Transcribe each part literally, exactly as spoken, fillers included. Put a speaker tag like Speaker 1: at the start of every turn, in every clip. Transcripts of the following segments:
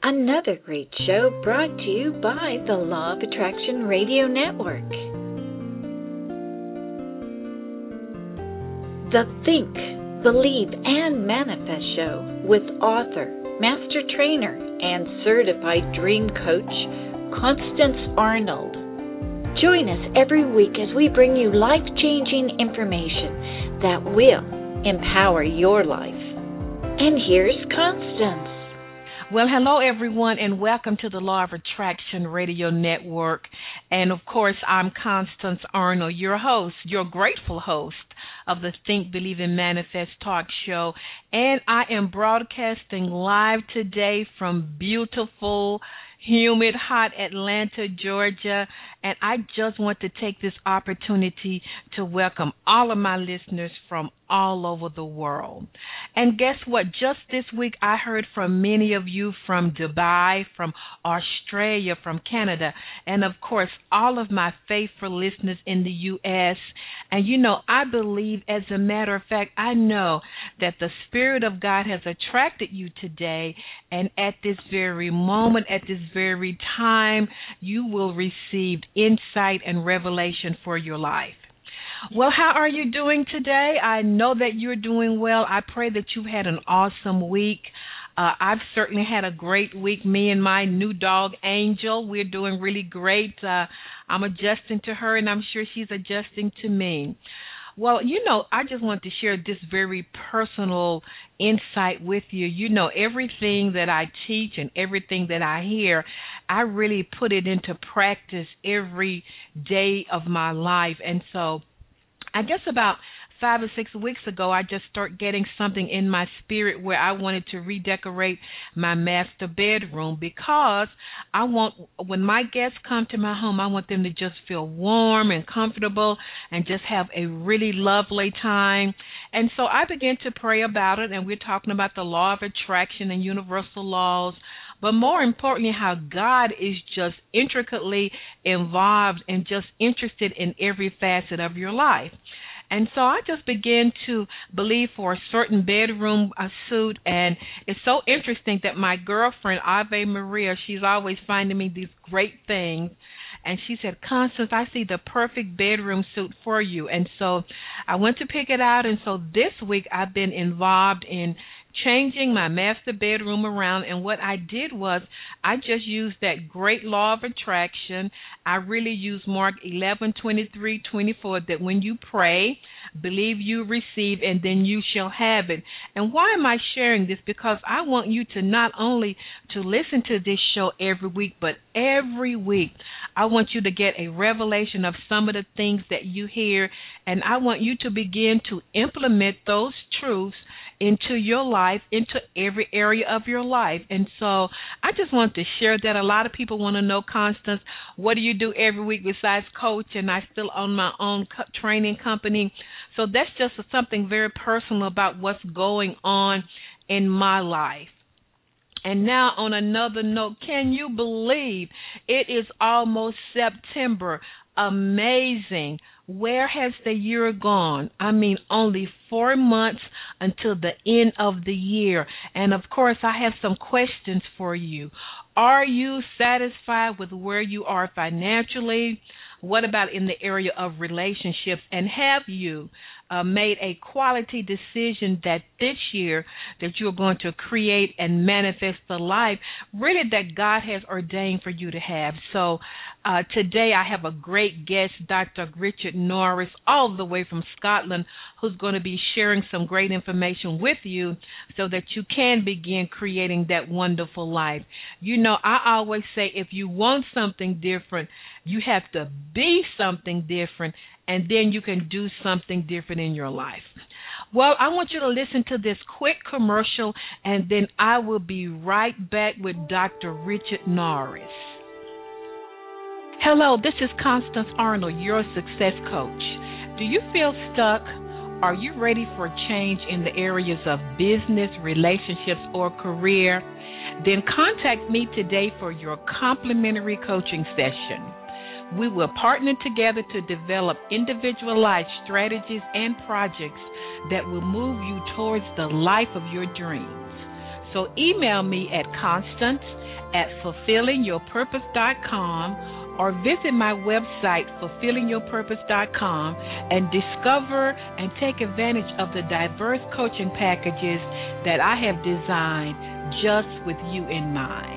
Speaker 1: Another great show brought to you by the Law of Attraction Radio Network. The Think, Believe, and Manifest Show with author, master trainer, and certified dream coach, Constance Arnold. Join us every week as we bring you life-changing information that will empower your life. And here's Constance.
Speaker 2: Well, hello, everyone, and welcome to the Law of Attraction Radio Network. And, of course, I'm Constance Arnold, your host, your grateful host of the Think, Believe, and Manifest talk show. And I am broadcasting live today from beautiful, humid, hot Atlanta, Georgia. And I just want to take this opportunity to welcome all of my listeners from all over the world. And guess what? Just this week, I heard from many of you from Dubai, from Australia, from Canada, and, of course, all of my faithful listeners in the U S. And, you know, I believe, as a matter of fact, I know that the Spirit of God has attracted you today, and at this very moment, at this very time, you will receive insight and revelation for your life. Well, how are you doing today? I know that you're doing well. I pray that you've had an awesome week. Uh, I've certainly had a great week. Me and my new dog, Angel, we're doing really great. Uh, I'm adjusting to her, and I'm sure she's adjusting to me. Well, you know, I just want to share this very personal insight with you. You know, everything that I teach and everything that I hear, I really put it into practice every day of my life. And so I guess about five or six weeks ago, I just started getting something in my spirit where I wanted to redecorate my master bedroom, because I want, when my guests come to my home, I want them to just feel warm and comfortable and just have a really lovely time. And so I began to pray about it, and we're talking about the law of attraction and universal laws, but more importantly, how God is just intricately involved and just interested in every facet of your life. And so I just began to believe for a certain bedroom uh, suit, and it's so interesting that my girlfriend, Ave Maria, she's always finding me these great things, and she said, Constance, I see the perfect bedroom suit for you. And so I went to pick it out, and so this week I've been involved in changing my master bedroom around, and what I did was I just used that great law of attraction. I really used Mark eleven twenty-three twenty-four, that when you pray, believe you receive, and then you shall have it. And why am I sharing this? Because I want you to not only to listen to this show every week, but every week I want you to get a revelation of some of the things that you hear, and I want you to begin to implement those truths into your life, into every area of your life. And so I just want to share that. A lot of people want to know, Constance, what do you do every week besides coach? And I still own my own co- training company. So that's just something very personal about what's going on in my life. And now on another note, can you believe it is almost September? Amazing. Where has the year gone? I mean, only four months until the end of the year. And, of course, I have some questions for you. Are you satisfied with where you are financially? What about in the area of relationships? And have you uh, made a quality decision that this year that you're going to create and manifest the life really that God has ordained for you to have? So uh, today I have a great guest, Doctor Richard Norris, all the way from Scotland, who's going to be sharing some great information with you so that you can begin creating that wonderful life. You know, I always say if you want something different, you have to be something different, and then you can do something different in your life. Well, I want you to listen to this quick commercial, and then I will be right back with Doctor Richard Norris. Hello, this is Constance Arnold, your success coach. Do you feel stuck? Are you ready for change in the areas of business, relationships, or career? Then contact me today for your complimentary coaching session. We will partner together to develop individualized strategies and projects that will move you towards the life of your dreams. So email me at Constance at fulfilling your purpose dot com or visit my website, fulfilling your purpose dot com, and discover and take advantage of the diverse coaching packages that I have designed just with you in mind.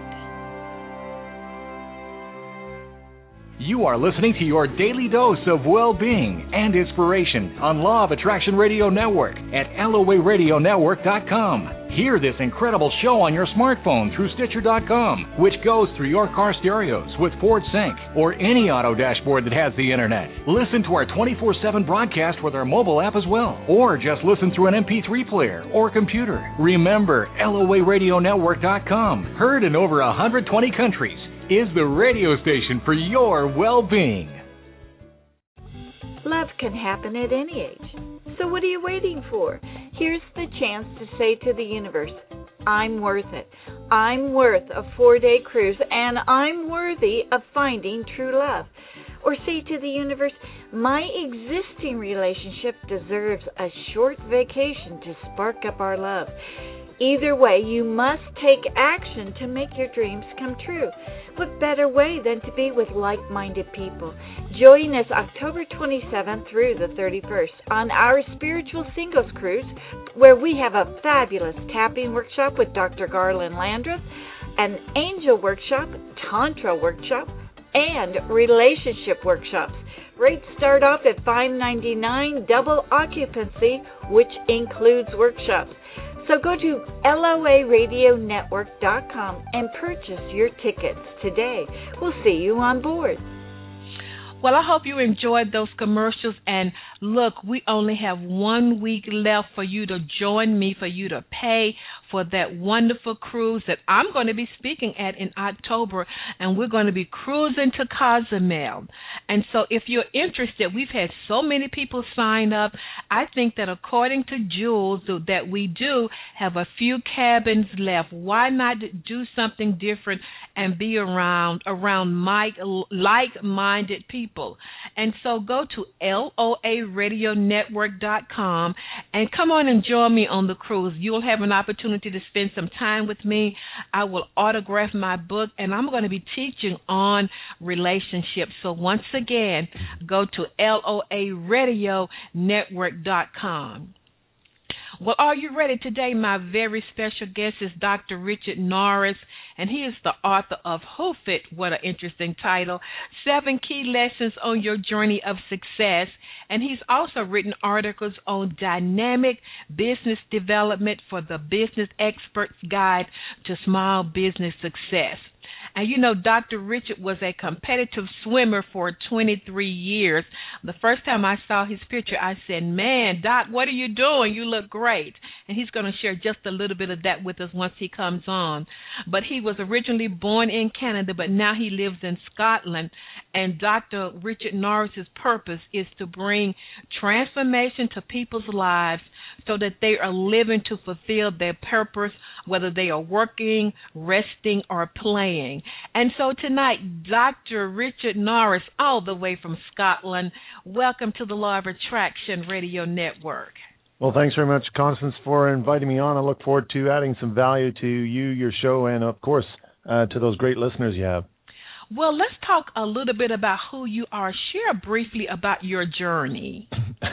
Speaker 3: You are listening to your daily dose of well-being and inspiration on Law of Attraction Radio Network at L O A radio network dot com. Hear this incredible show on your smartphone through Stitcher dot com, which goes through your car stereos with Ford Sync or any auto dashboard that has the internet. Listen to our twenty-four seven broadcast with our mobile app as well, or just listen through an M P three player or computer. Remember, L O A radio network dot com, heard in over one hundred twenty countries, is the radio station for your well-being.
Speaker 1: Love can happen at any age. So what are you waiting for? Here's the chance to say to the universe, I'm worth it. I'm worth a four-day cruise, and I'm worthy of finding true love. Or say to the universe, my existing relationship deserves a short vacation to spark up our love. Either way, you must take action to make your dreams come true. What better way than to be with like-minded people? Join us October twenty-seventh through the thirty-first on our Spiritual Singles Cruise, where we have a fabulous tapping workshop with Doctor Garland Landreth, an angel workshop, tantra workshop, and relationship workshops. Rates start off at five ninety-nine, double occupancy, which includes workshops. So go to L O A radio network dot com and purchase your tickets today. We'll see you on board.
Speaker 2: Well, I hope you enjoyed those commercials. And look, we only have one week left for you to join me, for you to pay for that wonderful cruise that I'm going to be speaking at in October, and we're going to be cruising to Cozumel. And so if you're interested, we've had so many people sign up. I think that according to Jules, that we do have a few cabins left. Why not do something different and be around around my, like-minded people? And so go to L O A radio network dot com and come on and join me on the cruise. You'll have an opportunity to spend some time with me. I will autograph my book, and I'm going to be teaching on relationships. So once again, go to L O A radio network dot com. Well, are you ready? Today, my very special guest is Doctor Richard Norris, and he is the author of Hoof It, what an interesting title, Seven Key Lessons on Your Journey of Success. And he's also written articles on dynamic business development for the Business Expert's Guide to Small Business Success. And, you know, Doctor Richard was a competitive swimmer for twenty-three years. The first time I saw his picture, I said, man, Doc, what are you doing? You look great. And he's going to share just a little bit of that with us once he comes on. But he was originally born in Canada, but now he lives in Scotland. And Doctor Richard Norris's purpose is to bring transformation to people's lives so that they are living to fulfill their purpose, whether they are working, resting, or playing. And so tonight, Doctor Richard Norris, all the way from Scotland, welcome to the Law of Attraction Radio Network.
Speaker 4: Well, thanks very much, Constance, for inviting me on. I look forward to adding some value to you, your show, and, of course, uh, to those great listeners you have.
Speaker 2: Well, let's talk a little bit about who you are. Share briefly about your journey.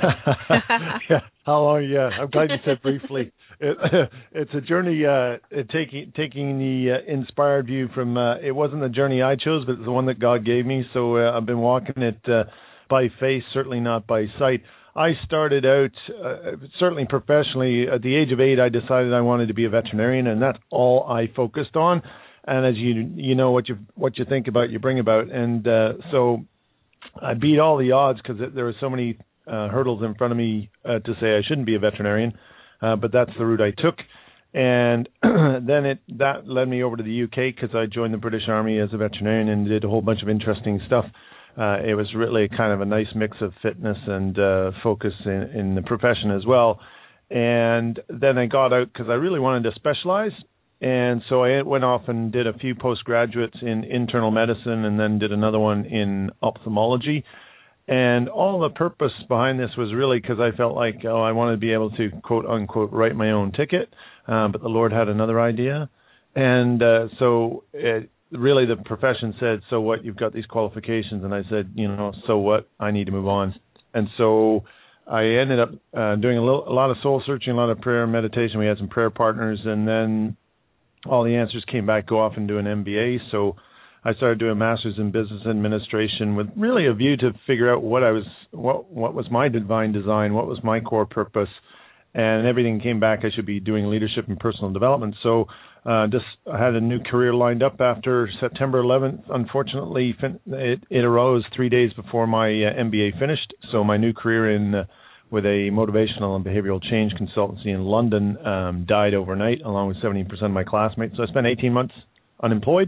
Speaker 4: Yeah, how long? Yeah, I'm glad you said briefly. It, it's a journey uh, taking taking the uh, inspired view from. Uh, it wasn't the journey I chose, but it's the one that God gave me. So uh, I've been walking it uh, by faith, certainly not by sight. I started out uh, certainly professionally at the age of eight. I decided I wanted to be a veterinarian, and that's all I focused on. And as you you know, what you what you think about, you bring about. And uh, so I beat all the odds because there were so many uh, hurdles in front of me uh, to say I shouldn't be a veterinarian. Uh, but that's the route I took. And then it that led me over to the U K because I joined the British Army as a veterinarian and did a whole bunch of interesting stuff. Uh, it was really kind of a nice mix of fitness and uh, focus in, in the profession as well. And then I got out because I really wanted to specialize. And so I went off and did a few postgraduates in internal medicine and then did another one in ophthalmology. And all the purpose behind this was really because I felt like, oh, I wanted to be able to, quote, unquote, write my own ticket. Uh, but the Lord had another idea. And uh, so it, really the profession said, so what, you've got these qualifications. And I said, you know, so what, I need to move on. And so I ended up uh, doing a, little, a lot of soul searching, a lot of prayer and meditation. We had some prayer partners, and then all the answers came back, go off and do an M B A. So I started doing a master's in business administration with really a view to figure out what I was, what what was my divine design, what was my core purpose, and everything came back. I should be doing leadership and personal development. So uh, just I had a new career lined up after September eleventh. Unfortunately, it, it arose three days before my uh, M B A finished. So my new career in uh, with a motivational and behavioral change consultancy in London um, died overnight, along with seventy percent of my classmates. So I spent eighteen months unemployed.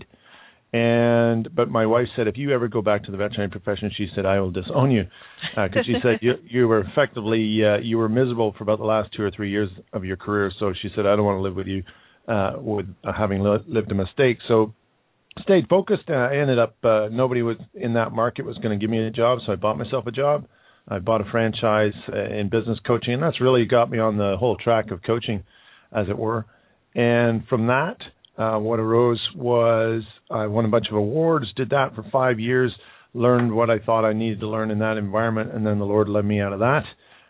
Speaker 4: And but my wife said, if you ever go back to the veterinary profession, she said, I will disown you, because uh, she said you you were effectively uh, you were miserable for about the last two or three years of your career. So she said, I don't want to live with you uh, with uh, having li- lived a mistake. So stayed focused. Uh, I ended up uh, nobody was in that market was going to give me a job, so I bought myself a job. I bought a franchise uh, in business coaching, and that's really got me on the whole track of coaching, as it were. And from that, Uh, what arose was I won a bunch of awards, did that for five years, learned what I thought I needed to learn in that environment, and then the Lord led me out of that.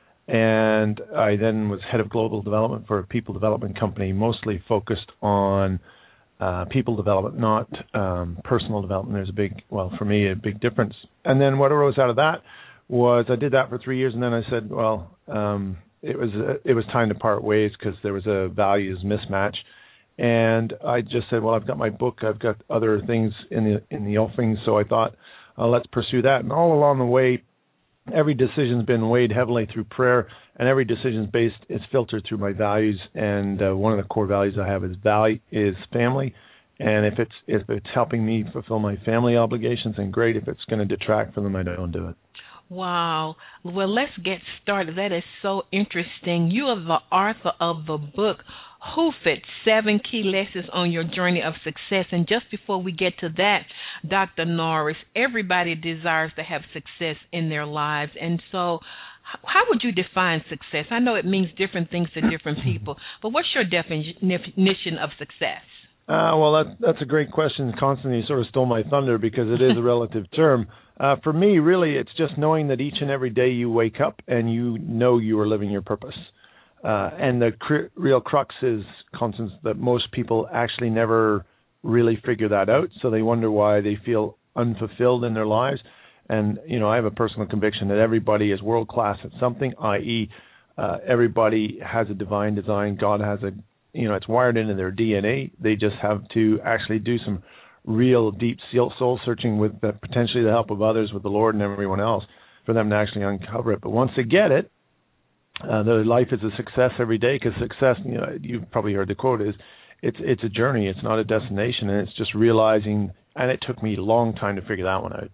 Speaker 4: And I then was head of global development for a people development company, mostly focused on uh, people development, not um, personal development. There's a big, well, for me, a big difference. And then what arose out of that was I did that for three years, and then I said, well, um, it was uh, it was time to part ways because there was a values mismatch. And I just said, well, I've got my book, I've got other things in the in the offing, so I thought, uh, let's pursue that. And all along the way, every decision's been weighed heavily through prayer, and every decision's based, it's filtered through my values. And uh, one of the core values I have is value is family. And if it's if it's helping me fulfill my family obligations, then great. If it's going to detract from them, I don't do it.
Speaker 2: Wow. Well, let's get started. That is so interesting. You are the author of the book, Hoof It, Seven Key Lessons on Your Journey of Success. And just before we get to that, Doctor Norris, everybody desires to have success in their lives. And so how would you define success? I know it means different things to different people, but what's your definition of success?
Speaker 4: Uh, well, that, that's a great question. Constantly sort of stole my thunder because it is a relative term. Uh, for me, really, it's just knowing that each and every day you wake up and you know you are living your purpose. Uh, and the cr- real crux is, Constance, that most people actually never really figure that out. So they wonder why they feel unfulfilled in their lives. And, you know, I have a personal conviction that everybody is world class at something, that is, uh, everybody has a divine design. God has a, you know, it's wired into their D N A. They just have to actually do some real deep soul searching with the, potentially the help of others, with the Lord and everyone else, for them to actually uncover it. But once they get it, Uh, their life is a success every day, because success, you know, you've probably heard the quote, is it's it's a journey, it's not a destination, and it's just realizing, and it took me a long time to figure that one out.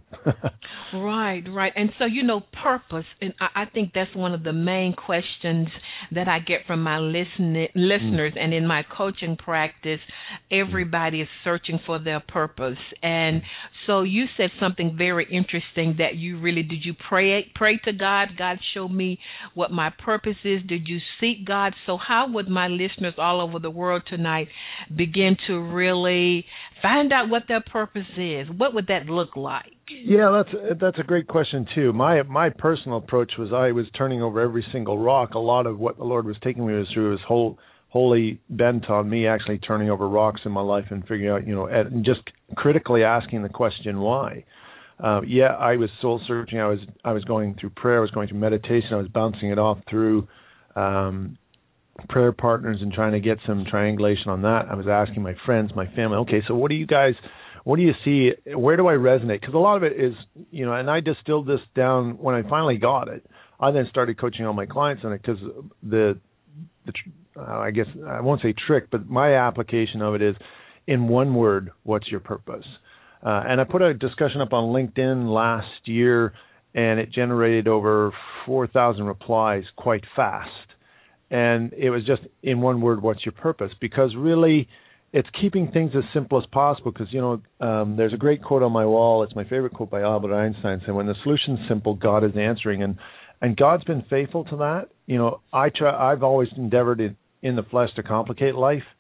Speaker 2: Right, right. And so, you know, purpose, and I, I think that's one of the main questions that I get from my listen, listeners, mm. and in my coaching practice, everybody is searching for their purpose. And so you said something very interesting, that you really, did you pray pray to God? God, show me what my purpose is. Did you seek God? So how would my listeners all over the world tonight begin to really find out what their purpose is? What would that look like?
Speaker 4: Yeah, that's that's a great question too. My my personal approach was I was turning over every single rock. A lot of what the Lord was taking me through was whole wholly bent on me actually turning over rocks in my life and figuring out, you know, and just critically asking the question why. Uh, yeah, I was soul searching. I was I was going through prayer. I was going through meditation. I was bouncing it off through um, prayer partners and trying to get some triangulation on that. I was asking my friends, my family, okay, so what do you guys, what do you see? Where do I resonate? Because a lot of it is, you know, and I distilled this down when I finally got it. I then started coaching all my clients on it, because the, the uh, I guess I won't say trick, but my application of it is, in one word, what's your purpose? Uh, and I put a discussion up on LinkedIn last year, and it generated over four thousand replies quite fast. And it was just, in one word, what's your purpose? Because really, it's keeping things as simple as possible. Because, you know, um, there's a great quote on my wall. It's my favorite quote by Albert Einstein, saying, when the solution's simple, God is answering. And and God's been faithful to that. You know, I try, I've always endeavored in, in the flesh to complicate life.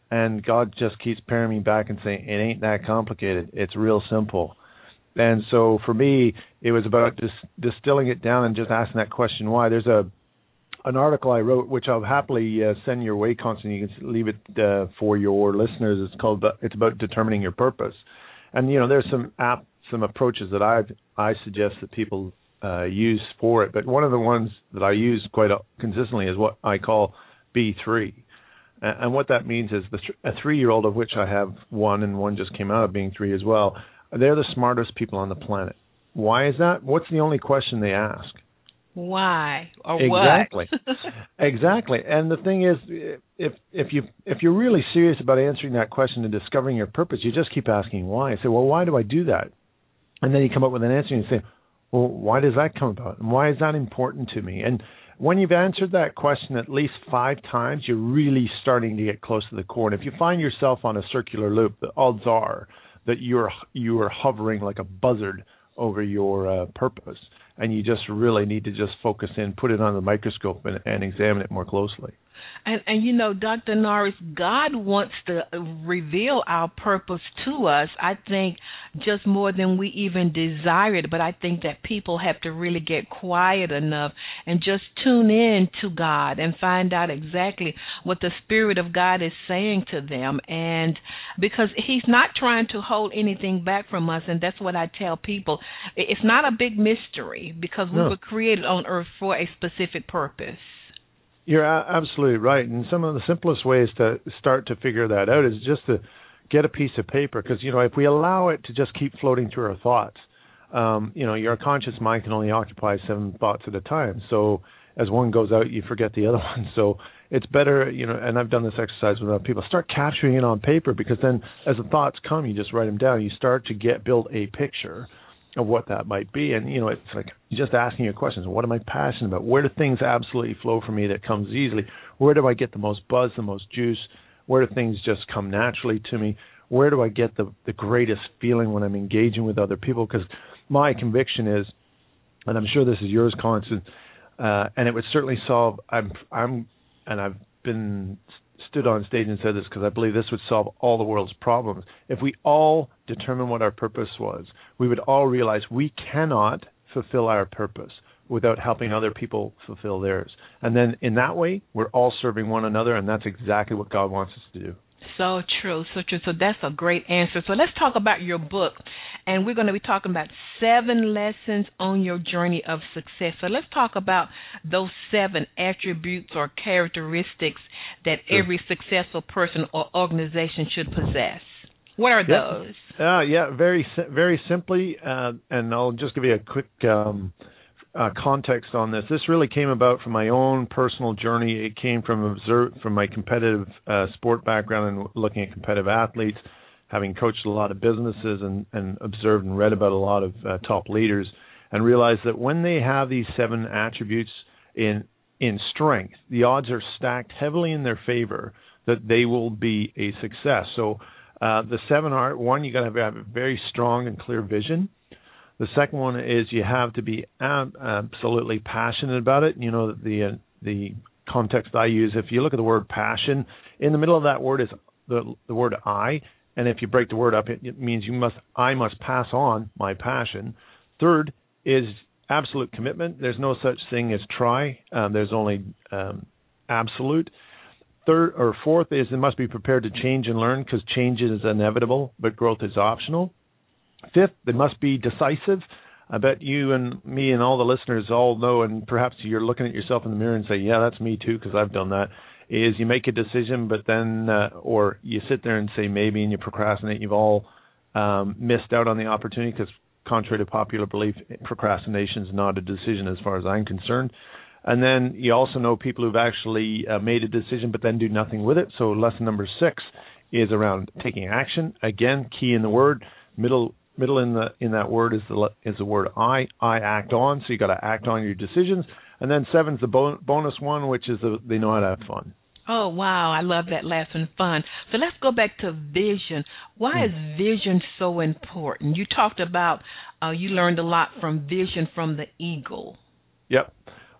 Speaker 4: And God just keeps paring me back and saying, it ain't that complicated. It's real simple. And so for me, it was about just distilling it down and just asking that question, why. There's a an article I wrote, which I'll happily uh, send your way, Constance. You can leave it uh, for your listeners. It's called, it's about determining your purpose. And, you know, there's some app, some approaches that I've, I suggest that people uh, use for it. But one of the ones that I use quite consistently is what I call B three. And what that means is the th- a three-year-old, of which I have one, and one just came out of being three as well, they're the smartest people on the planet. Why is that? What's the only question they ask?
Speaker 2: Why or
Speaker 4: exactly.
Speaker 2: what?
Speaker 4: Exactly. And the thing is, if if you if you're really serious about answering that question and discovering your purpose, you just keep asking why. You say, well, why do I do that? And then you come up with an answer and you say, well, why does that come about? And why is that important to me? And when you've answered that question at least five times, you're really starting to get close to the core. And if you find yourself on a circular loop, the odds are that you're you are hovering like a buzzard over your uh, purpose. And you just really need to just focus in, put it under the microscope, and, and examine it more closely.
Speaker 2: And, and, you know, Doctor Norris, God wants to reveal our purpose to us, I think, just more than we even desire it. But I think that people have to really get quiet enough and just tune in to God and find out exactly what the Spirit of God is saying to them. And because He's not trying to hold anything back from us, and that's what I tell people. It's not a big mystery because we
Speaker 4: no.
Speaker 2: were created on earth for a specific purpose.
Speaker 4: You're absolutely right. And some of the simplest ways to start to figure that out is just to get a piece of paper. Because, you know, if we allow it to just keep floating through our thoughts, um, you know, your conscious mind can only occupy seven thoughts at a time. So as one goes out, you forget the other one. So it's better, you know, and I've done this exercise with other people, start capturing it on paper, because then as the thoughts come, you just write them down. You start to get build a picture of what that might be. And, you know, it's like just asking your questions. What am I passionate about? Where do things absolutely flow for me that comes easily? Where do I get the most buzz, the most juice? Where do things just come naturally to me? Where do I get the, the greatest feeling when I'm engaging with other people? Because my conviction is, and I'm sure this is yours, Constance, uh, and it would certainly solve, I'm, I'm, and I've been stood on stage and said this because I believe this would solve all the world's problems. If we all determine what our purpose was, we would all realize we cannot fulfill our purpose without helping other people fulfill theirs. And then in that way, we're all serving one another, and that's exactly what God wants us to do.
Speaker 2: So true, so true. So that's a great answer. So let's talk about your book. And we're going to be talking about seven lessons on your journey of success. So let's talk about those seven attributes or characteristics that sure. every successful person or organization should possess. What are
Speaker 4: yeah.
Speaker 2: those?
Speaker 4: Uh, yeah, very very simply, uh, and I'll just give you a quick um, uh, context on this. This really came about from my own personal journey. It came from observe from my competitive uh, sport background and looking at competitive athletes, having coached a lot of businesses and, and observed and read about a lot of uh, top leaders, and realized that when they have these seven attributes in in strength, the odds are stacked heavily in their favor that they will be a success. So uh, the seven are, one, you got to have a very strong and clear vision. The second one is you have to be ab- absolutely passionate about it. You know, the uh, the context I use, if you look at the word passion, in the middle of that word is the the word I, and if you break the word up, it, it means you must I must pass on my passion. Third is absolute commitment. There's no such thing as try. Um, there's only um, absolute. Third or fourth is they must be prepared to change and learn, because change is inevitable, but growth is optional. Fifth, they must be decisive. I bet you and me and all the listeners all know, and perhaps you're looking at yourself in the mirror and say, yeah, that's me too, because I've done that, is you make a decision, but then, uh, or you sit there and say maybe, and you procrastinate. You've all um, missed out on the opportunity, because contrary to popular belief, procrastination is not a decision as far as I'm concerned. And then you also know people who've actually uh, made a decision but then do nothing with it. So lesson number six is around taking action. Again, key in the word, middle middle in the in that word is the is the word I. I act on. So you got to act on your decisions. And then seven's the bon- bonus one, which is the, they know how to have fun.
Speaker 2: Oh, wow. I love that last one, fun. So let's go back to vision. Why is vision so important? You talked about uh, you learned a lot from vision from the eagle.
Speaker 4: Yep.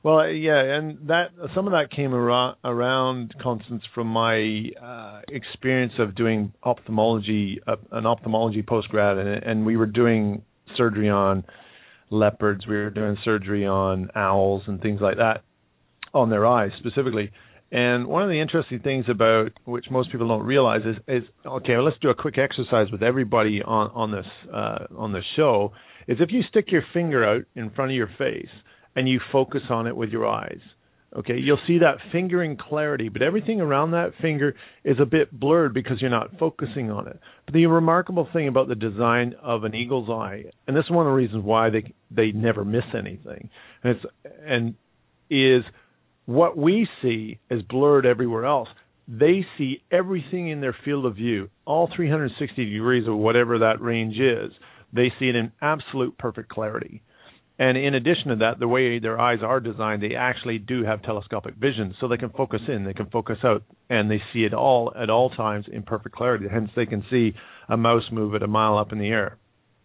Speaker 4: Well, yeah, and that some of that came around, around Constance, from my uh, experience of doing ophthalmology, uh, an ophthalmology postgrad, and, and we were doing surgery on leopards, we were doing surgery on owls and things like that, on their eyes specifically. And one of the interesting things about, which most people don't realize, is, is okay, well, let's do a quick exercise with everybody on on this uh, on this show. Is if you stick your finger out in front of your face and you focus on it with your eyes, okay, you'll see that finger in clarity, but everything around that finger is a bit blurred because you're not focusing on it. But the remarkable thing about the design of an eagle's eye, and this is one of the reasons why they they never miss anything, and it's and is what we see is blurred everywhere else. They see everything in their field of view, all three hundred sixty degrees of whatever that range is. They see it in absolute perfect clarity. And in addition to that, the way their eyes are designed, they actually do have telescopic vision, so they can focus in, they can focus out, and they see it all at all times in perfect clarity. Hence, they can see a mouse move at a mile up in the air.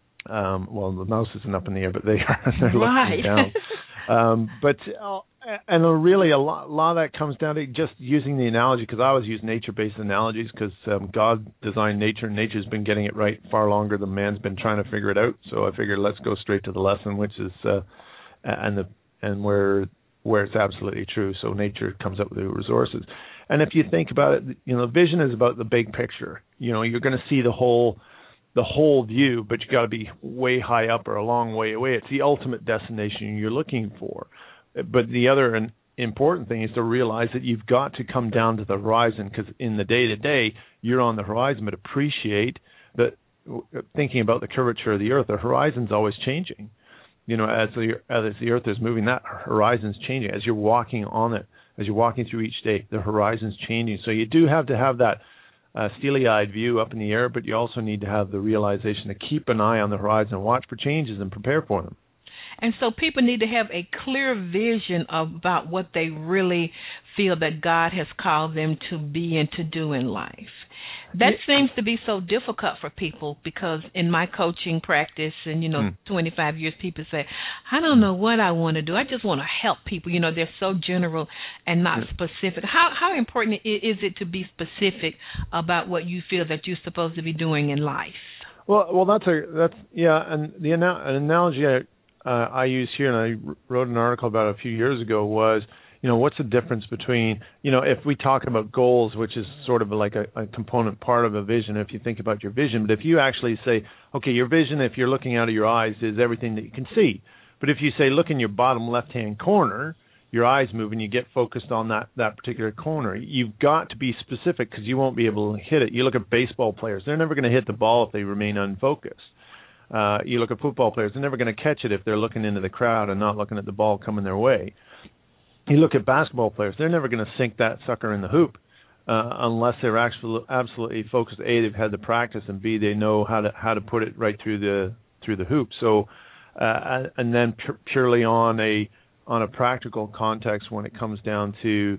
Speaker 4: Um, well, the mouse isn't up in the air, but they are they're
Speaker 2: right.
Speaker 4: looking down. um, but uh, and really, a lot, a lot of that comes down to just using the analogy, because I always use nature-based analogies, because um, God designed nature, and nature's been getting it right far longer than man's been trying to figure it out. So I figured let's go straight to the lesson, which is uh, and the and where where it's absolutely true. So nature comes up with the resources, and if you think about it, you know, vision is about the big picture. You know, you're going to see the whole. the whole view, but you got to be way high up or a long way away. It's the ultimate destination you're looking for. But the other an important thing is to realize that you've got to come down to the horizon, because in the day-to-day, you're on the horizon, but appreciate that thinking about the curvature of the Earth, the horizon's always changing. You know, as the, as the Earth is moving, that horizon's changing. As you're walking on it, as you're walking through each day, the horizon's changing. So you do have to have that Uh, steely-eyed view up in the air, but you also need to have the realization to keep an eye on the horizon, watch for changes, and prepare for them.
Speaker 2: And so people need to have a clear vision about what they really feel that God has called them to be and to do in life. That yeah. seems to be so difficult for people, because in my coaching practice and, you know, mm. twenty-five years, people say, I don't know what I want to do. I just want to help people. You know, they're so general and not yeah. specific. How how important is it to be specific about what you feel that you're supposed to be doing in life?
Speaker 4: Well, well, that's a that's yeah, and the an analogy I uh, I use here, and I wrote an article about it a few years ago, was, you know, what's the difference between, you know, if we talk about goals, which is sort of like a, a component part of a vision, if you think about your vision, but if you actually say, okay, your vision, if you're looking out of your eyes, is everything that you can see. But if you say, look in your bottom left-hand corner, your eyes move and you get focused on that, that particular corner. You've got to be specific, because you won't be able to hit it. You look at baseball players, they're never going to hit the ball if they remain unfocused. Uh, you look at football players, they're never going to catch it if they're looking into the crowd and not looking at the ball coming their way. You look at basketball players, they're never going to sink that sucker in the hoop uh, unless they're actually absolutely focused. A, they've had the practice, and B, they know how to how to put it right through the through the hoop. So, uh, and then pu- purely on a on a practical context, when it comes down to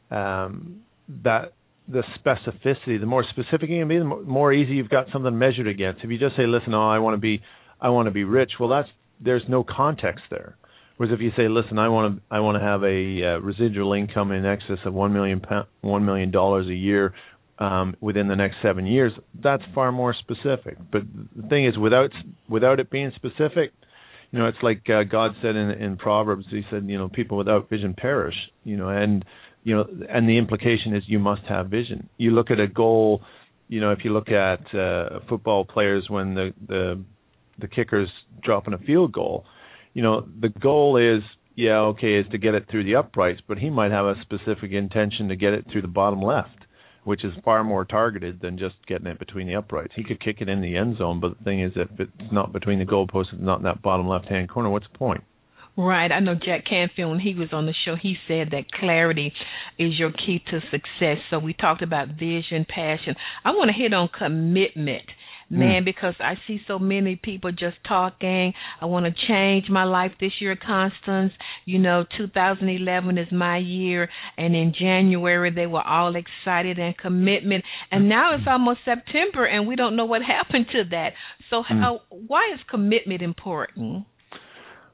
Speaker 4: um, that the specificity, the more specific you can be, the more easy you've got something measured against. If you just say, listen, oh, I want to be I want to be rich, well, that's there's no context there. Whereas if you say, listen, I want to I want to have a uh, residual income in excess of one million one million dollars a year um, within the next seven years, that's far more specific. But the thing is, without without it being specific, you know, it's like uh, God said in, in Proverbs. He said, you know, people without vision perish. You know, and you know, and the implication is you must have vision. You look at a goal. You know, if you look at uh, football players when the the the kicker's dropping a field goal. You know, the goal is, yeah, okay, is to get it through the uprights, but he might have a specific intention to get it through the bottom left, which is far more targeted than just getting it between the uprights. He could kick it in the end zone, but the thing is, if it's not between the goalposts, it's not in that bottom left-hand corner, what's the point?
Speaker 2: Right. I know Jack Canfield, when he was on the show, he said that clarity is your key to success. So we talked about vision, passion. I want to hit on commitment. Man, because I see so many people just talking. I want to change my life this year, Constance. You know, two thousand eleven is my year, and in January they were all excited and commitment. And now it's almost September, and we don't know what happened to that. So how, why is commitment important?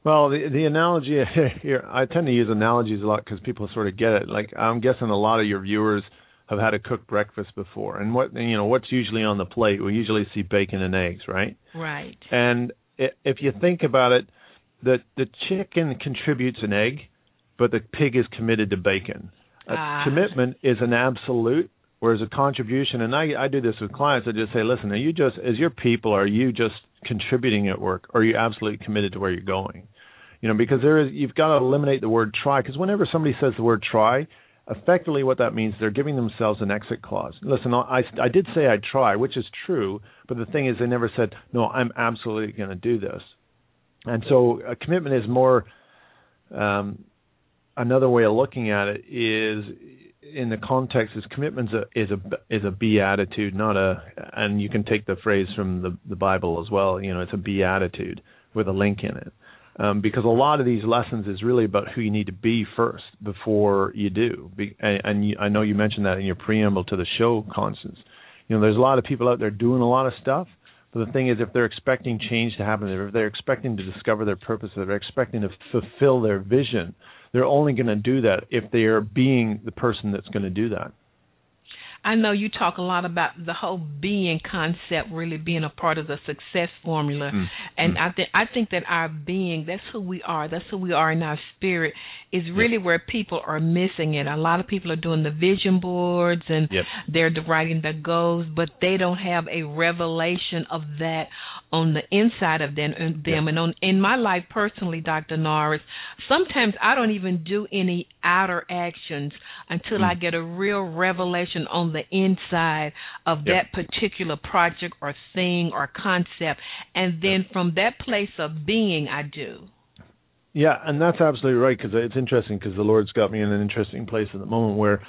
Speaker 4: Well, the the analogy here, I tend to use analogies a lot because people sort of get it. Like, I'm guessing a lot of your viewers have had a cooked breakfast before, and what you know, what's usually on the plate? We usually see bacon and eggs, right?
Speaker 2: Right.
Speaker 4: And if you think about it, the the chicken contributes an egg, but the pig is committed to bacon.
Speaker 2: Ah.
Speaker 4: A commitment is an absolute, whereas a contribution, and I, I do this with clients, I just say, listen, are you just, as your people, are you just contributing at work, or are you absolutely committed to where you're going? You know, because there is, you've got to eliminate the word try, because whenever somebody says the word try, effectively what that means, they're giving themselves an exit clause. Listen, I, I did say I'd try, which is true, but the thing is they never said, no, I'm absolutely going to do this. And so a commitment is more, um, another way of looking at it is, in the context, is commitment is a is a beatitude, not a. And you can take the phrase from the the Bible as well. You know, it's a beatitude with a link in it, um, because a lot of these lessons is really about who you need to be first before you do. Be, and and you, I know you mentioned that in your preamble to the show, Constance. You know, there's a lot of people out there doing a lot of stuff. But the thing is, if they're expecting change to happen, if they're expecting to discover their purpose, if they're expecting to fulfill their vision, they're only going to do that if they are being the person that's going to do that.
Speaker 2: I know you talk a lot about the whole being concept really being a part of the success formula, mm. and mm. I think I think that our being, that's who we are, that's who we are in our spirit, is really yep. where people are missing it. A lot of people are doing the vision boards and yep. they're writing the goals, but they don't have a revelation of that on the inside of them. them. Yep. And on in my life personally, Doctor Norris, sometimes I don't even do any outer actions until mm. I get a real revelation on the inside of yep. that particular project or thing or concept. And then yep. from that place of being, I do.
Speaker 4: Yeah, and that's absolutely right, because it's interesting, because the Lord's got me in an interesting place at the moment where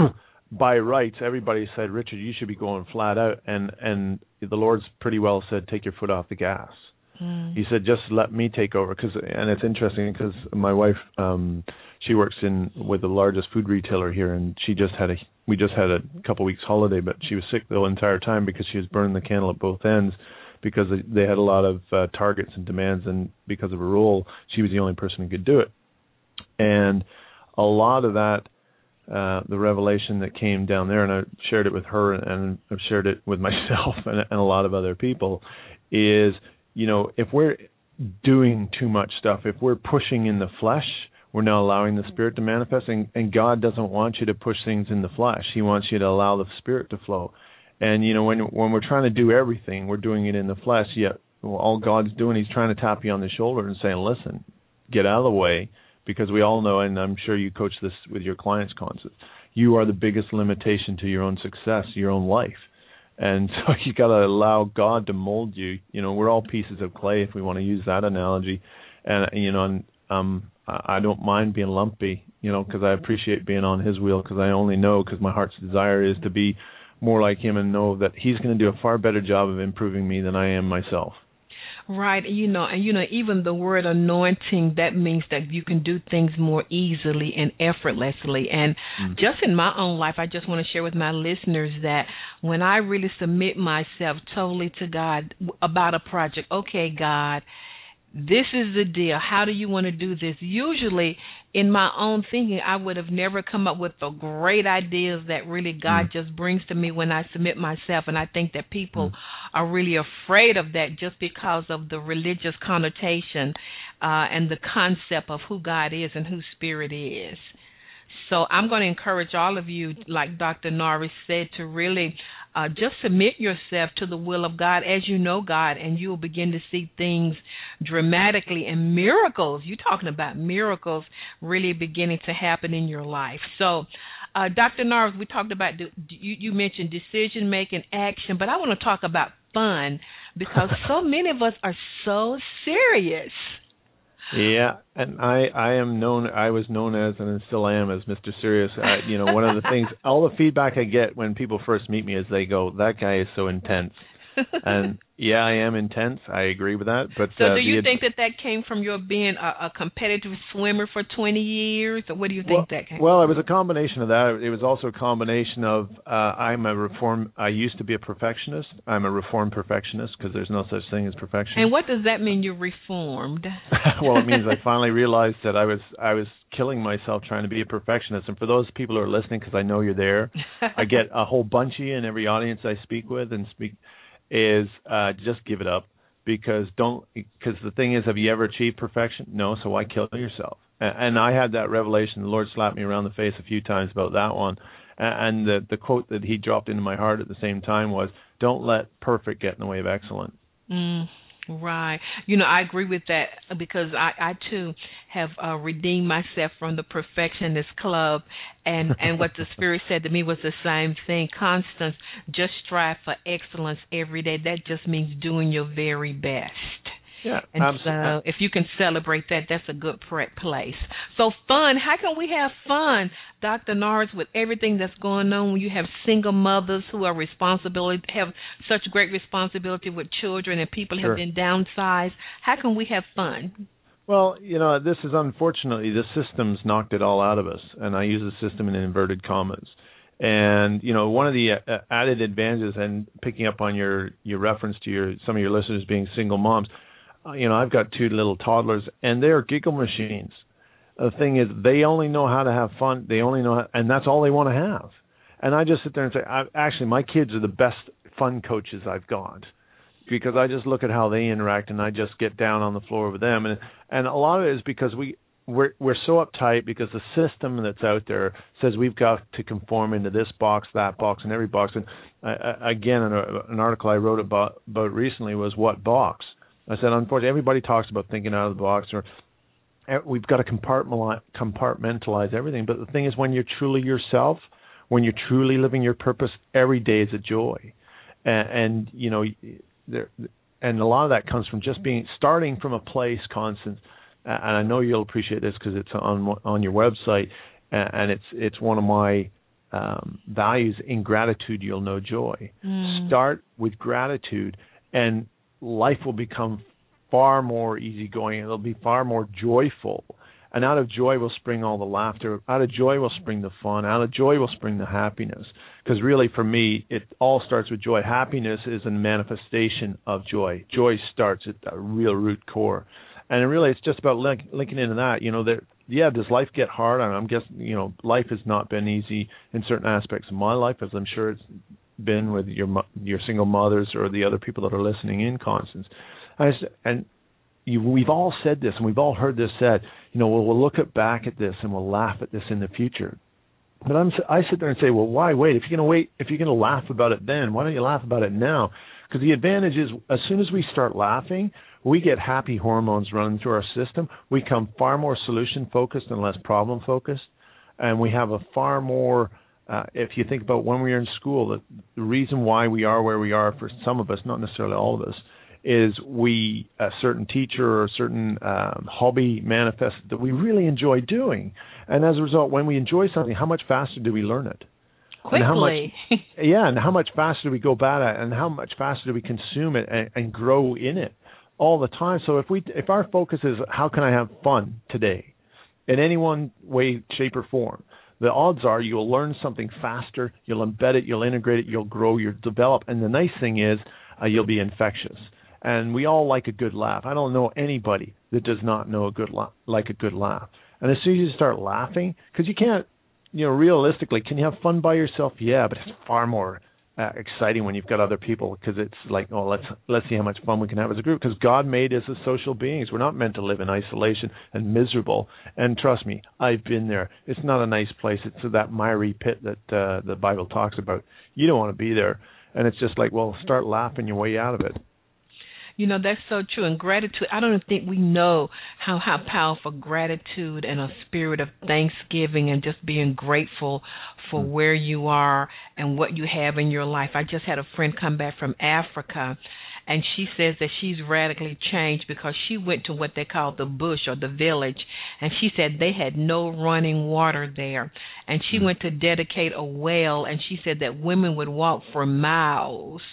Speaker 4: by rights, everybody said, Richard, you should be going flat out. And, and the Lord's pretty well said, take your foot off the gas. Mm. He said, just let me take over. Cause, and it's interesting because my wife, um, she works in with the largest food retailer here, and she just had a, we just had a couple weeks holiday, but she was sick the entire time because she was burning the candle at both ends, because they had a lot of uh, targets and demands, and because of her role, she was the only person who could do it. And a lot of that, uh, the revelation that came down there, and I shared it with her, and I've shared it with myself and, and a lot of other people, is, you know, if we're doing too much stuff, if we're pushing in the flesh, we're not allowing the Spirit to manifest, and, and God doesn't want you to push things in the flesh. He wants you to allow the Spirit to flow. And, you know, when when we're trying to do everything, we're doing it in the flesh, yet all God's doing, he's trying to tap you on the shoulder and saying, listen, get out of the way, because we all know, and I'm sure you coach this with your clients, Constance, you are the biggest limitation to your own success, your own life. And so you got to allow God to mold you. You know, we're all pieces of clay, if we want to use that analogy. And, you know, and, um, I don't mind being lumpy, you know, because I appreciate being on his wheel, because I only know, because my heart's desire is to be more like him and know that he's going to do a far better job of improving me than I am myself.
Speaker 2: Right. You know, and you know, even the word anointing, that means that you can do things more easily and effortlessly. And mm. just in my own life, I just want to share with my listeners that when I really submit myself totally to God about a project, okay, God, this is the deal. How do you want to do this? Usually, in my own thinking, I would have never come up with the great ideas that really God mm. just brings to me when I submit myself. And I think that people mm. are really afraid of that just because of the religious connotation uh, and the concept of who God is and who Spirit is. So I'm going to encourage all of you, like Doctor Norris said, to really uh, just submit yourself to the will of God as you know God, and you will begin to see things dramatically and miracles. You're talking about miracles really beginning to happen in your life. So, uh, Doctor Norris, we talked about, you, you mentioned decision-making, action, but I want to talk about fun, because so many of us are so serious.
Speaker 4: Yeah, and I, I am known, I was known as, and still am as, Mister Serious. I, you know, one of the things, all the feedback I get when people first meet me is they go, that guy is so intense. And yeah, I am intense. I agree with that. But
Speaker 2: so,
Speaker 4: uh,
Speaker 2: do you
Speaker 4: ad-
Speaker 2: think that that came from your being a, a competitive swimmer for twenty years, or what do you think
Speaker 4: well,
Speaker 2: that came?
Speaker 4: Well, it was a combination of that. It was also a combination of uh, I'm a reform. I used to be a perfectionist. I'm a reformed perfectionist because there's no such thing as perfection.
Speaker 2: And what does that mean? You're reformed?
Speaker 4: Well, it means I finally realized that I was I was killing myself trying to be a perfectionist. And for those people who are listening, because I know you're there, I get a whole bunch of you in every audience I speak with and speak is uh, just give it up because don't because the thing is, have you ever achieved perfection? No, so why kill yourself? And, and I had that revelation. The Lord slapped me around the face a few times about that one. And the the quote that He dropped into my heart at the same time was, "Don't let perfect get in the way of excellent."
Speaker 2: Mm. Right. You know, I agree with that because I, I too, have uh, redeemed myself from the perfectionist club, and, and what the Spirit said to me was the same thing. Constance, just strive for excellence every day. That just means doing your very best.
Speaker 4: Yeah,
Speaker 2: and
Speaker 4: absolutely.
Speaker 2: so if you can celebrate that, that's a good place. So fun. How can we have fun, Doctor Norris, with everything that's going on when you have single mothers who are responsible, have such great responsibility with children and people
Speaker 4: Sure.
Speaker 2: have been downsized? How can we have fun?
Speaker 4: Well, you know, this is unfortunately, the system's knocked it all out of us, and I use the system in inverted commas. And, you know, one of the uh, added advantages, and picking up on your, your reference to your some of your listeners being single moms, you know, I've got two little toddlers, and they're giggle machines. The thing is, they only know how to have fun. They only know, how, and that's all they want to have. And I just sit there and say, I, actually, my kids are the best fun coaches I've got because I just look at how they interact, and I just get down on the floor with them. And and a lot of it is because we we're we're so uptight because the system that's out there says we've got to conform into this box, that box, and every box. And uh, again, an, an article I wrote about about recently was what box. I said, unfortunately, everybody talks about thinking out of the box, or we've got to compartmentalize, compartmentalize everything. But the thing is, when you're truly yourself, when you're truly living your purpose, every day is a joy. And, and you know, there, and a lot of that comes from just being starting from a place, Constance. And I know you'll appreciate this because it's on on your website, and it's it's one of my um, values. In gratitude, you'll know joy. Mm. Start with gratitude, and life will become far more easygoing. It'll be far more joyful. And out of joy will spring all the laughter. Out of joy will spring the fun. Out of joy will spring the happiness. Because really, for me, it all starts with joy. Happiness is a manifestation of joy. Joy starts at the real root core. And really, it's just about link, linking into that. You know, that yeah, does life get hard? I'm guessing, you know, life has not been easy in certain aspects of my life, as I'm sure it's been with your your single mothers or the other people that are listening in, Constance. And, and you, we've all said this, and we've all heard this said, you know, well, we'll look at back at this and we'll laugh at this in the future. But I'm, I sit there and say, well, why wait? If you're going to wait, if you're going to laugh about it then, why don't you laugh about it now? Because the advantage is as soon as we start laughing, we get happy hormones running through our system. We become far more solution-focused and less problem-focused. And we have a far more... Uh, if you think about when we were in school, the, the reason why we are where we are for some of us, not necessarily all of us, is we a certain teacher or a certain um, hobby manifested that we really enjoy doing, and as a result, when we enjoy something, how much faster do we learn it?
Speaker 2: Quickly.
Speaker 4: And how much, yeah, and how much faster do we go bad at it, and how much faster do we consume it and, and grow in it all the time? So if we, if our focus is how can I have fun today, in any one way, shape, or form, the odds are you'll learn something faster, you'll embed it, you'll integrate it, you'll grow, you'll develop. And the nice thing is uh, you'll be infectious. And we all like a good laugh. I don't know anybody that does not know a good la- like a good laugh. And as soon as you start laughing, because you can't, you know, realistically, can you have fun by yourself? Yeah, but it's far more uh, exciting when you've got other people because it's like, oh, let's let's see how much fun we can have as a group. Because God made us as social beings. We're not meant to live in isolation and miserable. And trust me, I've been there. It's not a nice place. It's that miry pit that uh, the Bible talks about. You don't want to be there. And it's just like, well, start laughing your way out of it.
Speaker 2: You know, that's so true. And gratitude, I don't think we know how, how powerful gratitude and a spirit of thanksgiving and just being grateful for mm. where you are and what you have in your life. I just had a friend come back from Africa, and she says that she's radically changed because she went to what they call the bush or the village, and she said they had no running water there. And she mm. went to dedicate a well, and she said that women would walk for miles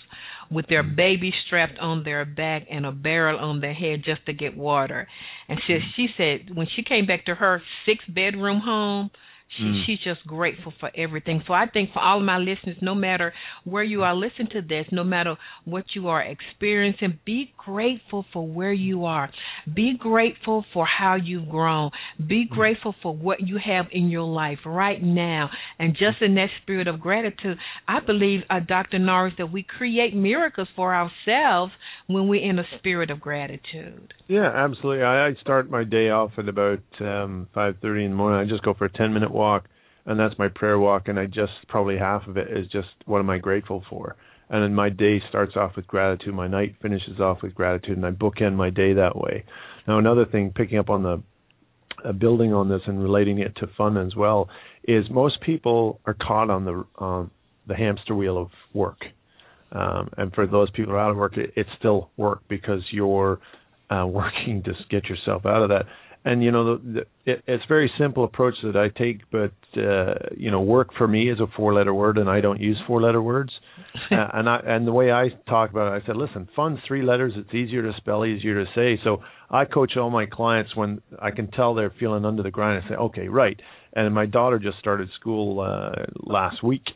Speaker 2: with their baby strapped on their back and a barrel on their head just to get water. And she, she said when she came back to her six-bedroom home, She, mm. she's just grateful for everything. So I think for all of my listeners, no matter where you are listening to this, no matter what you are experiencing, be grateful for where you are. Be grateful for how you've grown. Be grateful for what you have in your life right now. And just in that spirit of gratitude, I believe, uh, Doctor Norris, that we create miracles for ourselves when we're in a spirit of gratitude.
Speaker 4: Yeah, absolutely. I, I start my day off at about um, five thirty in the morning. I just go for a ten-minute walk, and that's my prayer walk, and I just, probably half of it is just what am I grateful for. And then my day starts off with gratitude. My night finishes off with gratitude, and I bookend my day that way. Now, another thing, picking up on the uh, building on this and relating it to fun as well, is most people are caught on the uh, the hamster wheel of work. Um, and for those people who are out of work, it, it's still work because you're uh, working to get yourself out of that. And, you know, the, the, it, it's a very simple approach that I take, but, uh, you know, work for me is a four-letter word, and I don't use four-letter words. uh, and I, and the way I talk about it, I said, listen, fun's three letters. It's easier to spell, easier to say. So I coach all my clients when I can tell they're feeling under the grind. I say, okay, right. And my daughter just started school uh, last week.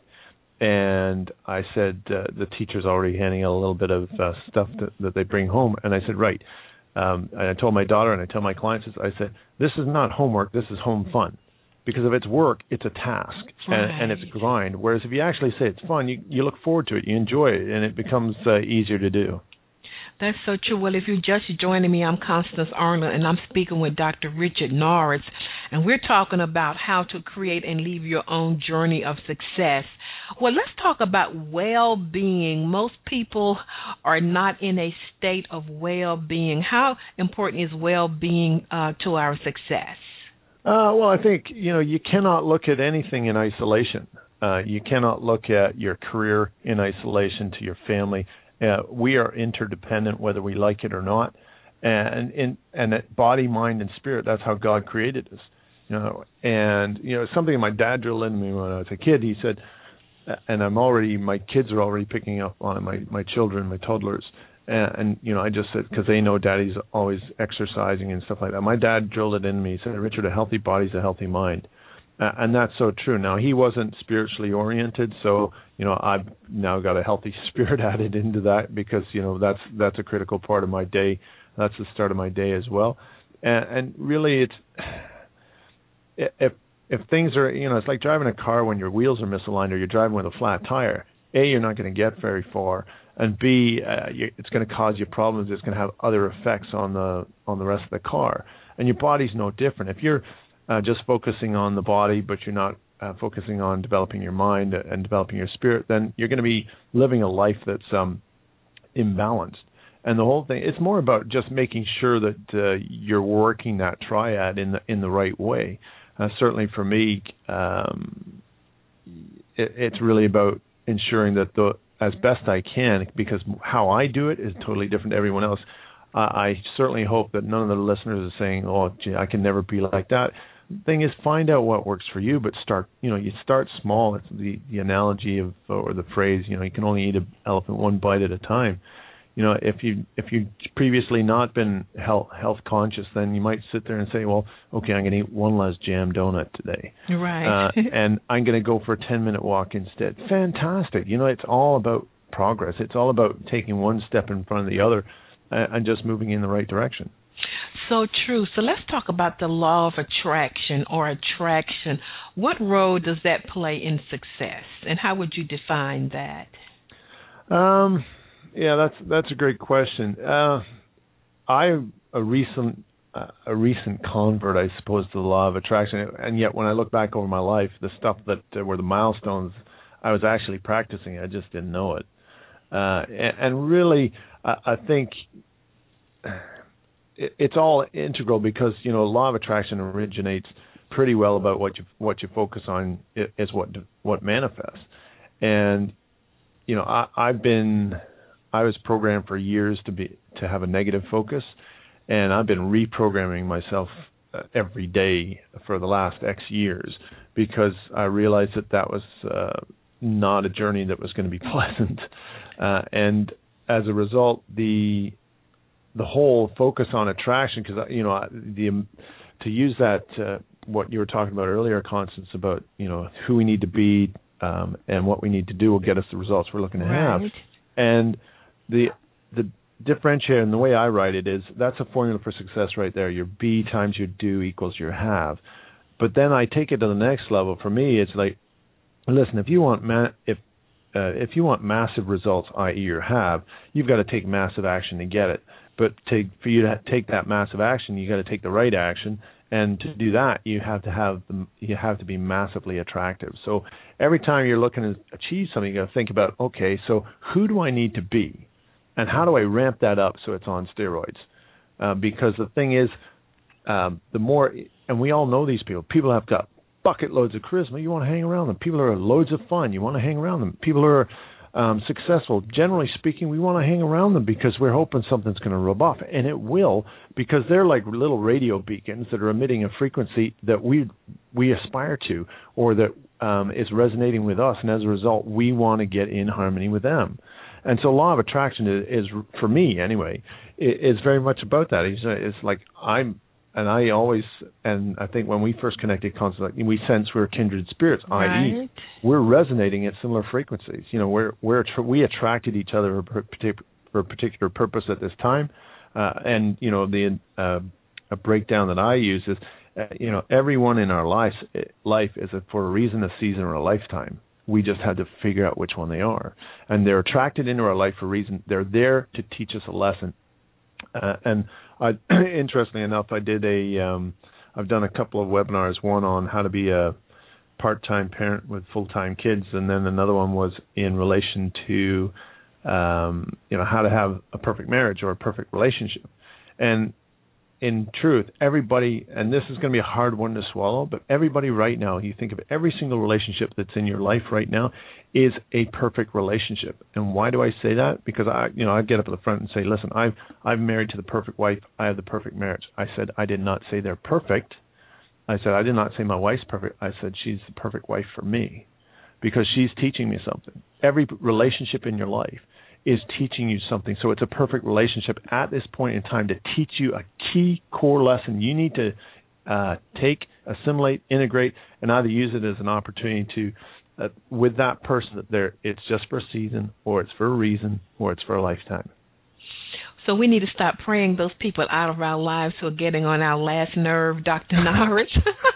Speaker 4: And I said, uh, the teacher's already handing out a little bit of uh, stuff that, that they bring home. And I said, right. Um, and I told my daughter and I tell my clients, I said, this is not homework, this is home fun. Because if it's work, it's a task
Speaker 2: right.
Speaker 4: and, and it's a grind. Whereas if you actually say it's fun, you, you look forward to it, you enjoy it, and it becomes uh, easier to do.
Speaker 2: That's so true. Well, if you're just joining me, I'm Constance Arnold, and I'm speaking with Doctor Richard Norris, and we're talking about how to create and live your own journey of success. Well, let's talk about well-being. Most people are not in a state of well-being. How important is well-being uh, to our success?
Speaker 4: Uh, well, I think, you know, you cannot look at anything in isolation. Uh, you cannot look at your career in isolation to your family. Uh, we are interdependent, whether we like it or not, and in and that body, mind, and spirit. That's how God created us, you know. And you know, something my dad drilled into me when I was a kid. He said, and I'm already, my kids are already picking up on it. My my children, my toddlers, and, and you know, I just said because they know Daddy's always exercising and stuff like that. My dad drilled it into me. He said, Richard, a healthy body's a healthy mind. Uh, and that's so true. Now, he wasn't spiritually oriented, so, you know, I've now got a healthy spirit added into that because, you know, that's that's a critical part of my day. That's the start of my day as well. And, and really, it's if if things are, you know, it's like driving a car when your wheels are misaligned or you're driving with a flat tire. A, you're not going to get very far, and B, uh, you, it's going to cause you problems. It's going to have other effects on the on the rest of the car. And your body's no different. If you're Uh, just focusing on the body, but you're not uh, focusing on developing your mind and developing your spirit, then you're going to be living a life that's um, imbalanced. And the whole thing, it's more about just making sure that uh, you're working that triad in the in the right way. Uh, certainly for me, um, it, it's really about ensuring that the as best I can, because how I do it is totally different to everyone else. Uh, I certainly hope that none of the listeners are saying, "Oh, gee, I can never be like that." Thing is, find out what works for you, but start. You know, you start small. It's the the analogy of or the phrase. You know, you can only eat an elephant one bite at a time. You know, if you if you previously not been health health conscious, then you might sit there and say, well, okay, I'm going to eat one less jam donut today,
Speaker 2: right?
Speaker 4: uh, and I'm going to go for a ten minute walk instead. Fantastic. You know, it's all about progress. It's all about taking one step in front of the other uh, and just moving in the right direction.
Speaker 2: So true. So let's talk about the law of attraction or attraction. What role does that play in success, and how would you define that?
Speaker 4: Um, yeah, that's that's a great question. Uh, I'm a recent uh, a recent convert, I suppose, to the law of attraction, and yet when I look back over my life, the stuff that uh, were the milestones, I was actually practicing. I just didn't know it, uh, and, and really, I, I think. It's all integral because, you know, law of attraction originates pretty well about what you what you focus on is what what manifests. And, you know, I, I've been I was programmed for years to be to have a negative focus, and I've been reprogramming myself every day for the last X years because I realized that that was uh, not a journey that was going to be pleasant. Uh, and as a result, the the whole focus on attraction, because, you know, the to use that, uh, what you were talking about earlier, Constance, about, you know, who we need to be um, and what we need to do will get us the results we're looking to
Speaker 2: right.
Speaker 4: have. And the the differentiator, and the way I write it is, that's a formula for success right there. Your be times your do equals your have. But then I take it to the next level. For me, it's like, listen, if you want ma- if uh, if you want massive results, that is your have, you've got to take massive action to get it. But to, for you to take that massive action, you got to take the right action. And to do that, you have to have the, you have to be massively attractive. So every time you're looking to achieve something, you got to think about, okay, so who do I need to be, and how do I ramp that up so it's on steroids? Uh, because the thing is, um, the more, and we all know these people. People have got bucket loads of charisma. You want to hang around them. People are loads of fun. You want to hang around them. People are um, successful. Generally speaking, we want to hang around them because we're hoping something's going to rub off, and it will, because they're like little radio beacons that are emitting a frequency that we we aspire to, or that um, is resonating with us, and as a result, we want to get in harmony with them. And so, law of attraction is, is for me anyway, is very much about that. It's, it's like I'm. And I always, and I think when we first connected, constantly, we sense we're kindred spirits,
Speaker 2: right.
Speaker 4: that is, we're resonating at similar frequencies. You know, we're we're we attracted each other for a particular purpose at this time, uh, and you know the uh, a breakdown that I use is, uh, you know, everyone in our life life is a, for a reason, a season, or a lifetime. We just had to figure out which one they are, and they're attracted into our life for a reason. They're there to teach us a lesson. Uh, and I, interestingly enough, I did a, um, I've done a couple of webinars, one on how to be a part-time parent with full-time kids, and then another one was in relation to, um, you know, how to have a perfect marriage or a perfect relationship. And in truth, everybody, and this is going to be a hard one to swallow, but everybody right now, you think of every single relationship that's in your life right now, is a perfect relationship. And why do I say that? Because I, you know, I get up at the front and say, listen, I've I'm married to the perfect wife. I have the perfect marriage. I said I did not say they're perfect. I said I did not say my wife's perfect. I said she's the perfect wife for me, because she's teaching me something. Every relationship in your life is teaching you something. So it's a perfect relationship at this point in time to teach you a key core lesson you need to uh, take, assimilate, integrate, and either use it as an opportunity to, uh, with that person, that there it's just for a season, or it's for a reason, or it's for a lifetime.
Speaker 2: So we need to stop praying those people out of our lives who are getting on our last nerve, Doctor Norris.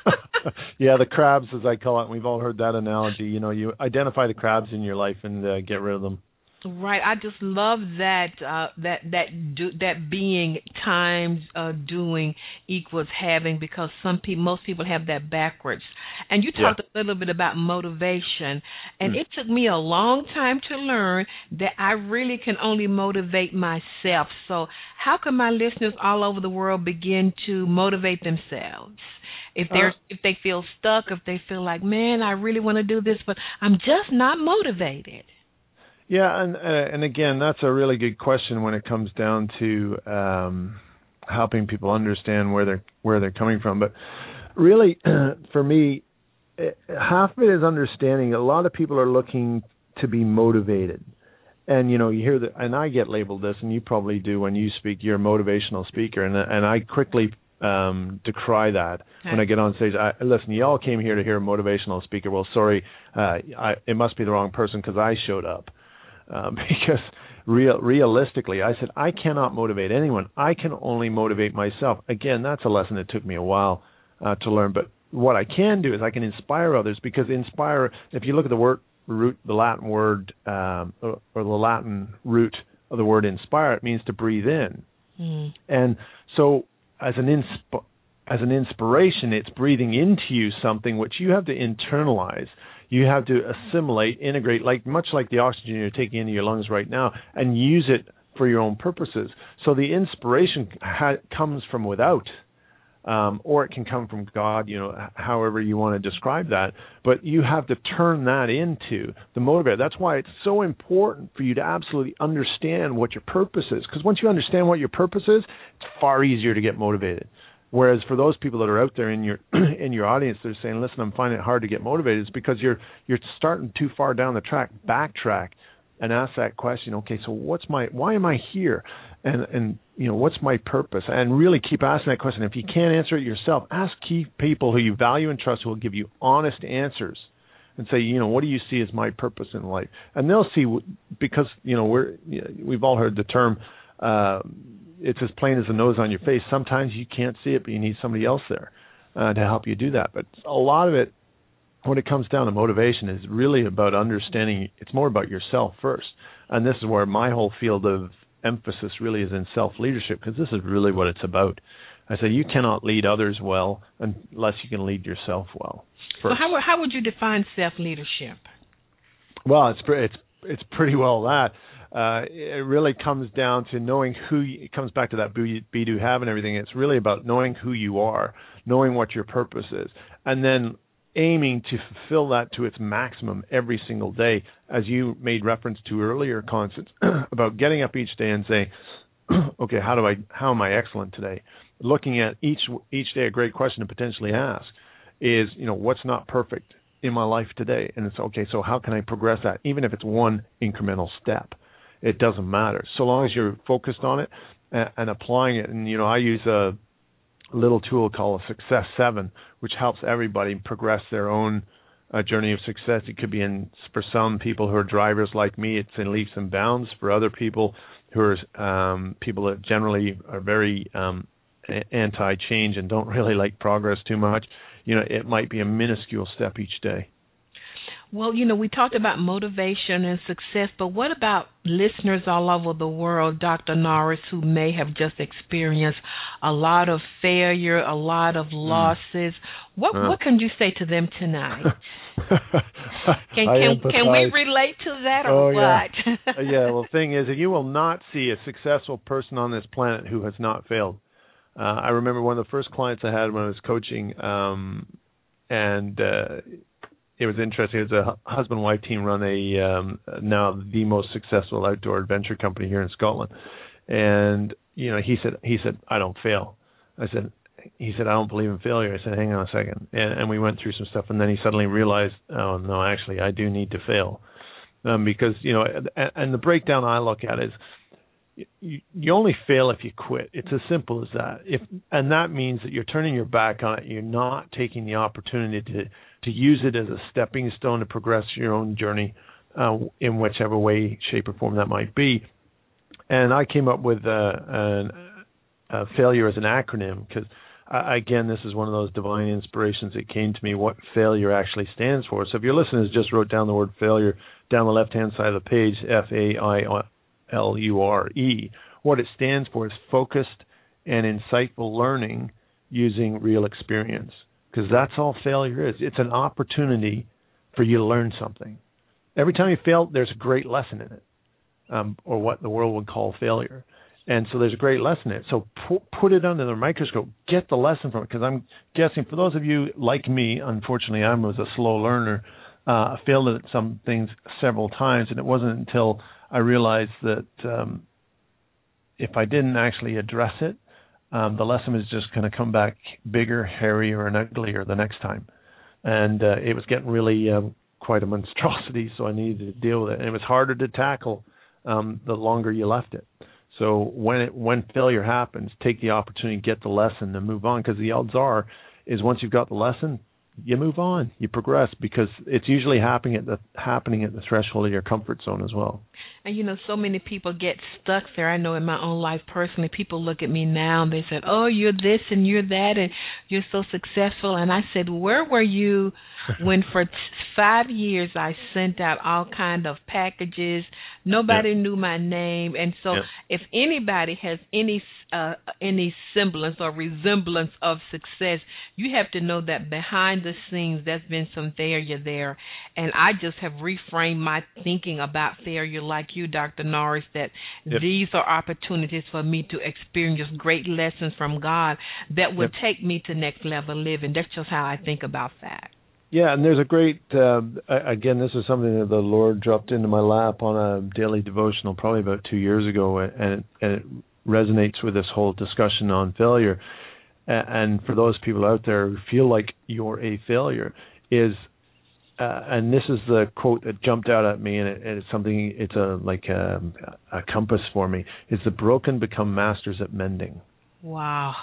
Speaker 4: Yeah, the crabs, as I call it. We've all heard that analogy. You know, you identify the crabs in your life and uh, get rid of them.
Speaker 2: Right, I just love that uh, that that do, that being times uh, doing equals having, because some people, most people have that backwards. And you talked yeah. a little bit about motivation, and mm. it took me a long time to learn that I really can only motivate myself. So how can my listeners all over the world begin to motivate themselves? If they're uh, if they feel stuck, if they feel like, man, I really want to do this, but I'm just not motivated.
Speaker 4: Yeah, and uh, and again, that's a really good question when it comes down to um, helping people understand where they're where they're coming from. But really, for me, half of it is understanding. A lot of people are looking to be motivated, and you know, you hear that, and I get labeled this, and you probably do when you speak. You're a motivational speaker, and and I quickly um, decry that okay. when I get on stage. I, listen, you all came here to hear a motivational speaker. Well, sorry, uh, I, it must be the wrong person because I showed up. Uh, because real, realistically, I said, I cannot motivate anyone. I can only motivate myself. Again, that's a lesson that took me a while uh, to learn. But what I can do is I can inspire others, because inspire, if you look at the word root, the Latin word, um, or, or the Latin root of the word inspire, it means to breathe in. Mm. And so as an insp- as an inspiration, it's breathing into you something which you have to internalize. You have to assimilate, integrate, like much like the oxygen you're taking into your lungs right now, and use it for your own purposes. So the inspiration ha- comes from without, um, or it can come from God, you know, however you want to describe that. But you have to turn that into the motivator. That's why it's so important for you to absolutely understand what your purpose is. Because once you understand what your purpose is, it's far easier to get motivated. Whereas for those people that are out there in your in your audience, they're saying, "Listen, I'm finding it hard to get motivated." It's because you're you're starting too far down the track. Backtrack and ask that question. Okay, so what's my why am I here? And and you know, what's my purpose? And really keep asking that question. If you can't answer it yourself, ask key people who you value and trust who will give you honest answers. And say, you know, what do you see as my purpose in life? And they'll see, because, you know, we're, we've all heard the term, uh, it's as plain as the nose on your face. Sometimes you can't see it, but you need somebody else there uh, to help you do that. But a lot of it, when it comes down to motivation, is really about understanding, it's more about yourself first. And this is where my whole field of emphasis really is in self-leadership, because this is really what it's about. I say you cannot lead others well unless you can lead yourself well. First.
Speaker 2: So how how would you define self-leadership?
Speaker 4: Well, it's it's it's pretty well that. Uh, it really comes down to knowing who. You, it comes back to that be, be, do, have, and everything. It's really about knowing who you are, knowing what your purpose is, and then aiming to fulfill that to its maximum every single day. As you made reference to earlier, Constance, about getting up each day and saying, "Okay, how do I? How am I excellent today?" Looking at each each day, a great question to potentially ask is, you know, what's not perfect in my life today? And it's, okay, so how can I progress that? Even if it's one incremental step, it doesn't matter. So long as you're focused on it and, and applying it. And, you know, I use a little tool called a Success seven, which helps everybody progress their own uh, journey of success. It could be in, for some people who are drivers like me, it's in leaps and bounds. For other people who are um, people that generally are very um, anti-change and don't really like progress too much, you know, it might be a minuscule step each day.
Speaker 2: Well, you know, we talked about motivation and success, but what about listeners all over the world, Doctor Norris, who may have just experienced a lot of failure, a lot of losses? Mm. What uh. what can you say to them tonight? can can, can we relate to that or
Speaker 4: oh,
Speaker 2: what?
Speaker 4: Yeah. yeah, well, the thing is that you will not see a successful person on this planet who has not failed. Uh, I remember one of the first clients I had when I was coaching, um, and uh, it was interesting. It was a husband-wife team run a um, now the most successful outdoor adventure company here in Scotland. And you know, he said, he said, I don't fail. I said, he said, I don't believe in failure. I said, hang on a second. And, and we went through some stuff, and then he suddenly realized, oh no, actually, I do need to fail, um, because you know, and, and the breakdown I look at is, You, you only fail if you quit. It's as simple as that. If and that means that you're turning your back on it. You're not taking the opportunity to to use it as a stepping stone to progress your own journey, uh, in whichever way, shape, or form that might be. And I came up with uh, an, a failure as an acronym because, uh, again, this is one of those divine inspirations that came to me. What failure actually stands for. So if your listeners just wrote down the word failure down the left-hand side of the page, F A I L U R E. What it stands for is focused and insightful learning using real experience, because that's all failure is. It's an opportunity for you to learn something. Every time you fail, there's a great lesson in it, um, or what the world would call failure. And so there's a great lesson in it. So pu- put it under the microscope. Get the lesson from it, because I'm guessing for those of you like me, unfortunately, I was a slow learner. Uh, I failed at some things several times, and it wasn't until I realized that um, if I didn't actually address it, um, the lesson was just going to come back bigger, hairier, and uglier the next time. And uh, it was getting really um, quite a monstrosity, so I needed to deal with it. And it was harder to tackle um, the longer you left it. So when it, when failure happens, take the opportunity, get the lesson, and move on, because the odds are is once you've got the lesson, you move on, you progress, because it's usually happening at the happening at the threshold of your comfort zone as well.
Speaker 2: And, you know, so many people get stuck there. I know in my own life personally, people look at me now and they said, oh, you're this and you're that and you're so successful. And I said, where were you when for t- five years I sent out all kind of packages? Nobody yep. knew my name. And so yep. if anybody has any uh, any semblance or resemblance of success, you have to know that behind the scenes there's been some failure there. And I just have reframed my thinking about failure like you, Doctor Norris, that yep. these are opportunities for me to experience great lessons from God that would yep. take me to next level living. That's just how I think about that.
Speaker 4: Yeah, and there's a great, uh, again, this is something that the Lord dropped into my lap on a daily devotional probably about two years ago, and it, and it resonates with this whole discussion on failure. and for those people out there who feel like you're a failure, is uh, and this is the quote that jumped out at me, and, it, and it's something, it's a like a, a compass for me, is the broken become masters at mending.
Speaker 2: Wow.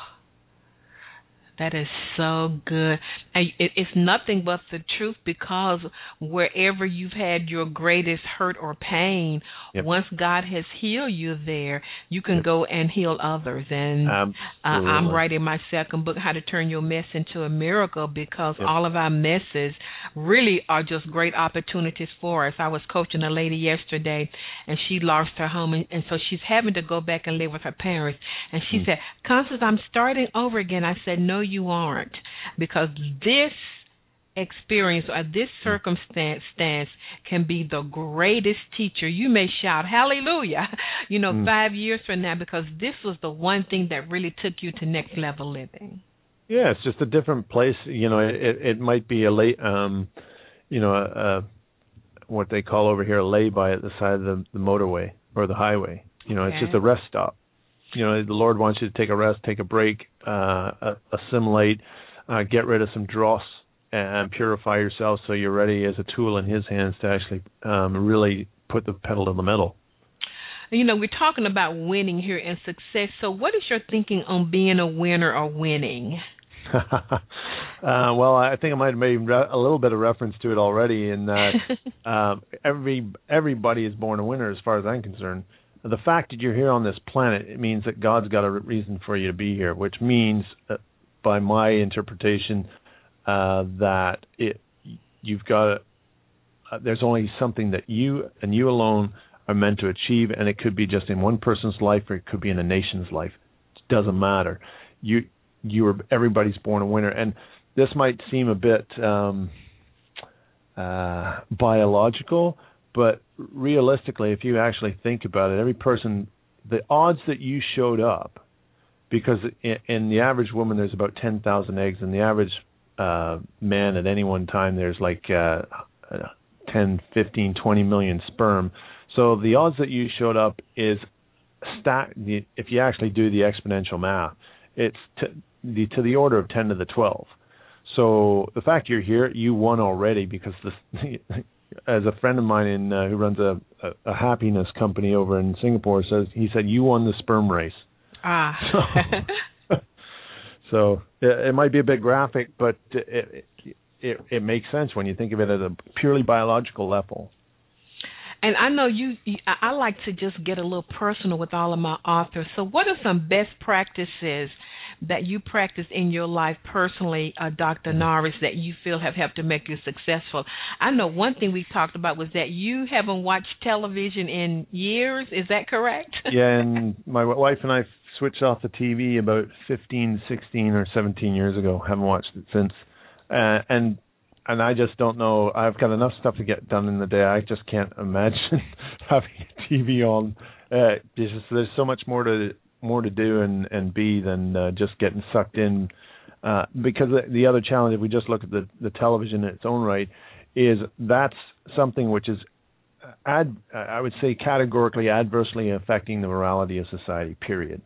Speaker 2: That is so good. And it, it's nothing but the truth, because wherever you've had your greatest hurt or pain, yep. once God has healed you there, you can yep. go and heal others. And uh, I'm writing my second book, How to Turn Your Mess into a Miracle, because yep. all of our messes really are just great opportunities for us. I was coaching a lady yesterday, and she lost her home, and, and so she's having to go back and live with her parents. And she mm. said, Constance, I'm starting over again. I said, no, you aren't, because this experience or this circumstance can be the greatest teacher. You may shout hallelujah, you know, mm. five years from now, because this was the one thing that really took you to next level living.
Speaker 4: Yeah, it's just a different place. You know, it it might be a late, um, you know, a, a, what they call over here a lay-by at the side of the, the motorway or the highway. You know, okay. It's just a rest stop. You know, the Lord wants you to take a rest, take a break, uh, assimilate, uh, get rid of some dross, and purify yourself so you're ready as a tool in His hands to actually um, really put the pedal to the metal.
Speaker 2: You know, we're talking about winning here and success. So what is your thinking on being a winner or winning?
Speaker 4: uh, well, I think I might have made a little bit of reference to it already in that um, every everybody is born a winner as far as I'm concerned. The fact that you're here on this planet, it means that God's got a reason for you to be here, which means, uh, by my interpretation, uh, that it you've got uh, there's only something that you and you alone are meant to achieve, and it could be just in one person's life, or it could be in a nation's life. It doesn't matter. You you are everybody's born a winner, and this might seem a bit um, uh, biological. But realistically, if you actually think about it, every person, the odds that you showed up, because in, in the average woman there's about ten thousand eggs, and the average uh, man at any one time there's like uh, ten, fifteen, twenty million sperm. So the odds that you showed up is stack. If you actually do the exponential math, it's to the, to the order of ten to the twelve. So the fact you're here, you won already, because this. As a friend of mine in, uh, who runs a, a, a happiness company over in Singapore says, he said, you won the sperm race.
Speaker 2: Ah.
Speaker 4: so so it, it might be a bit graphic, but it, it it makes sense when you think of it at a purely biological level.
Speaker 2: And I know you, you, I like to just get a little personal with all of my authors. So what are some best practices that you practice in your life personally, uh, Doctor Norris, that you feel have helped to make you successful? I know one thing we talked about was that you haven't watched television in years. Is that correct?
Speaker 4: Yeah, and my wife and I switched off the T V about fifteen, sixteen, or seventeen years ago. Haven't watched it since. Uh, and and I just don't know. I've got enough stuff to get done in the day. I just can't imagine having a T V on. Uh, there's, just, there's so much more to more to do and, and be than uh, just getting sucked in. Uh, because the, the other challenge, if we just look at the, the television in its own right, is that's something which is, ad, I would say, categorically adversely affecting the morality of society, period.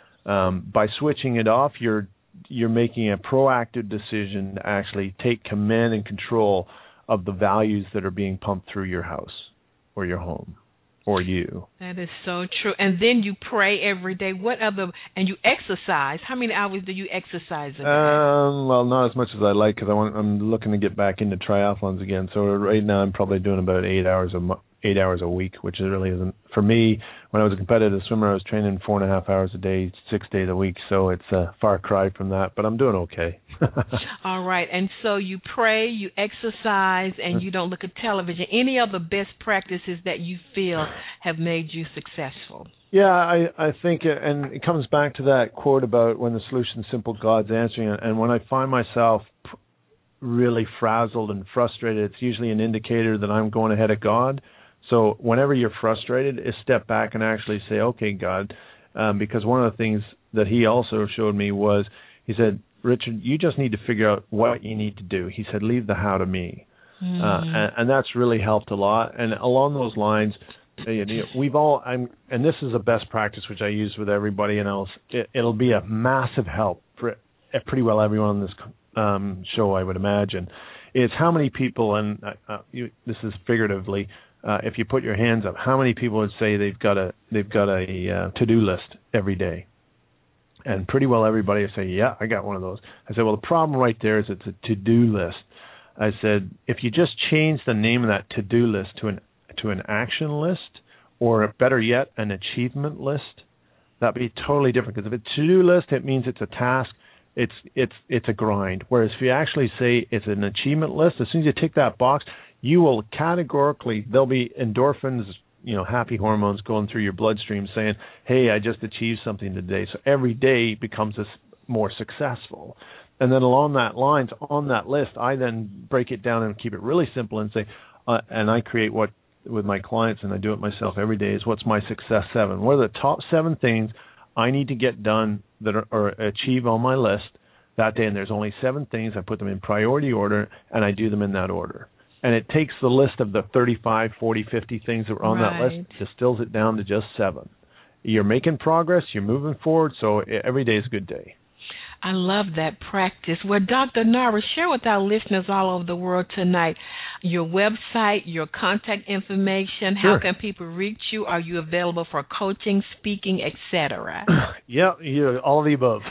Speaker 4: Um, by switching it off, you're you're making a proactive decision to actually take command and control of the values that are being pumped through your house or your home. For you.
Speaker 2: That is so true. And then you pray every day. What other, and you exercise. How many hours do you exercise a day?
Speaker 4: Um, well, not as much as I like, because I want, I'm looking to get back into triathlons again. So right now I'm probably doing about eight hours a mo- eight hours a week, which really isn't, for me, when I was a competitive swimmer, I was training four and a half hours a day, six days a week. So it's a far cry from that, but I'm doing okay.
Speaker 2: All right. And so you pray, you exercise, and you don't look at television. Any other best practices that you feel have made you successful?
Speaker 4: Yeah, I, I think, and it comes back to that quote about when the solution's simple, God's answering it. And when I find myself really frazzled and frustrated, it's usually an indicator that I'm going ahead of God. So whenever you're frustrated, is step back and actually say, okay, God, um, because one of the things that he also showed me was, he said, Richard, you just need to figure out what you need to do. He said, leave the how to me. Mm. Uh, and, and that's really helped a lot. And along those lines, you know, we've all, I'm, and this is a best practice which I use with everybody else, it, it'll be a massive help for pretty well everyone on this um, show, I would imagine, is how many people, and uh, uh, you, this is figuratively, uh, if you put your hands up, how many people would say they've got a they've got a uh, to-do list every day? And pretty well everybody would say, yeah, I got one of those. I said, well, the problem right there is it's a to-do list. I said, if you just change the name of that to-do list to an to an action list, or better yet, an achievement list, that'd be totally different. Because if it's a to-do list, it means it's a task, it's it's it's a grind. Whereas if you actually say it's an achievement list, as soon as you tick that box, you will categorically, there'll be endorphins, you know, happy hormones going through your bloodstream saying, hey, I just achieved something today. So every day becomes this more successful. And then along that lines, on that list, I then break it down and keep it really simple and say, uh, and I create what, with my clients, and I do it myself every day, is what's my success seven? What are the top seven things I need to get done that are, or achieve on my list that day? And there's only seven things. I put them in priority order, and I do them in that order. And it takes the list of the thirty-five, forty, fifty things that were on
Speaker 2: right.
Speaker 4: that list, distills it down to just seven. You're making progress. You're moving forward. So every day is a good day.
Speaker 2: I love that practice. Well, Doctor Norris, share with our listeners all over the world tonight your website, your contact information.
Speaker 4: Sure.
Speaker 2: How can people reach you? Are you available for coaching, speaking, et cetera?
Speaker 4: Yeah, yeah, all of the above.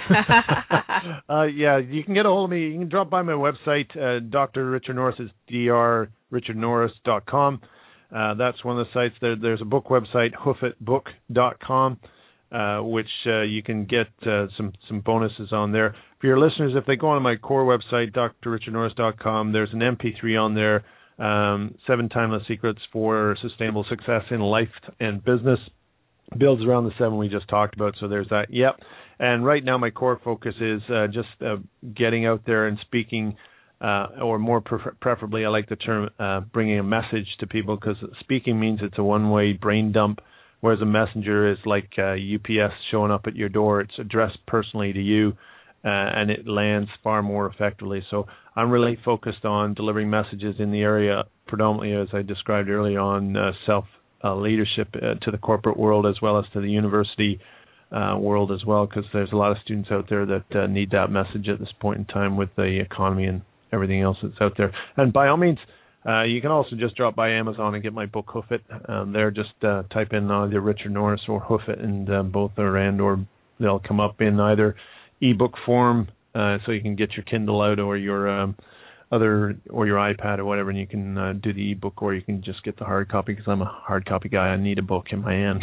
Speaker 4: uh, yeah, you can get a hold of me. You can drop by my website. Uh, Doctor Richard Norris is d r richard norris dot com. Uh, that's one of the sites. There, there's a book website, hoof it book dot com. Uh, which uh, you can get uh, some some bonuses on there. For your listeners, if they go on my core website, d r richard norris dot com, there's an M P three on there, um, Seven Timeless Secrets for Sustainable Success in Life and Business. Builds around the seven we just talked about, so there's that. Yep. And right now my core focus is uh, just uh, getting out there and speaking, uh, or more pre- preferably, I like the term, uh, bringing a message to people, because speaking means it's a one-way brain dump, whereas a messenger is like uh, U P S showing up at your door. It's addressed personally to you, uh, and it lands far more effectively. So I'm really focused on delivering messages in the area, predominantly, as I described earlier, on uh, self-leadership uh, to the corporate world as well as to the university uh, world as well, because there's a lot of students out there that uh, need that message at this point in time with the economy and everything else that's out there. And by all means, Uh, you can also just drop by Amazon and get my book, Hoof It. Um, there, just uh, type in either Richard Norris or Hoof It, and uh, both are, and or they'll come up in either ebook form, uh, so you can get your Kindle out, or your um, other, or your iPad or whatever, and you can uh, do the ebook, or you can just get the hard copy, because I'm a hard copy guy. I need a book in my hand.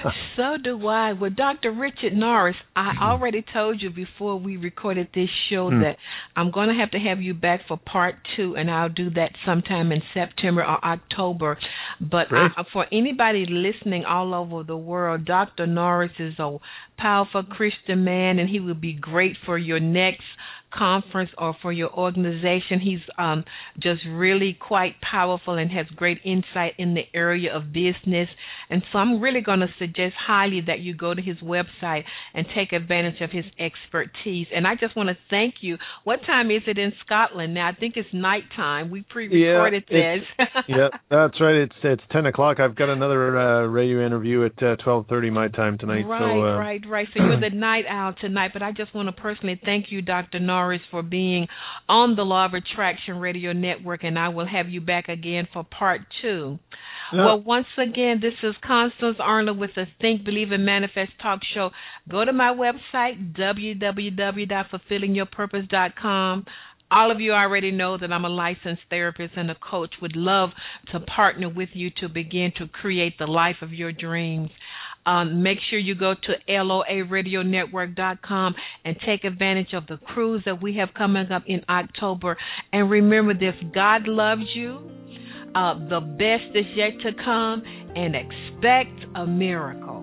Speaker 2: So do I. Well, Doctor Richard Norris, I already told you before we recorded this show mm. that I'm going to have to have you back for part two, and I'll do that sometime in September or October. But I, for anybody listening all over the world, Doctor Norris is a powerful Christian man, and he will be great for your next conference or for your organization. He's um, just really quite powerful and has great insight in the area of business. And so I'm really going to suggest highly that you go to his website and take advantage of his expertise. And I just want to thank you. What time is it in Scotland now? I think it's nighttime. We pre-recorded
Speaker 4: yeah,
Speaker 2: this.
Speaker 4: Yeah, that's right. It's it's ten o'clock. I've got another uh, radio interview at uh, twelve thirty my time tonight.
Speaker 2: Right,
Speaker 4: so, uh,
Speaker 2: right, right. So you're the night owl tonight. But I just want to personally thank you, Doctor Norris, for being on the Law of Attraction Radio Network, and I will have you back again for part two. Yeah. Well, once again, this is Constance Arnold with the Think, Believe, and Manifest Talk Show. Go to my website, w w w dot fulfilling your purpose dot com. All of you already know that I'm a licensed therapist and a coach. Would love to partner with you to begin to create the life of your dreams. Um, make sure you go to L O A radio network dot com and take advantage of the cruise that we have coming up in October. And remember this, God loves you. Uh, the best is yet to come, and expect a miracle.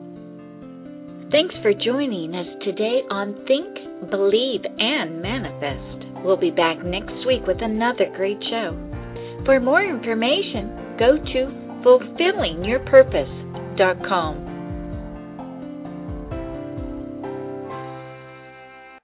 Speaker 1: Thanks for joining us today on Think, Believe, and Manifest. We'll be back next week with another great show. For more information, go to fulfilling your purpose dot com.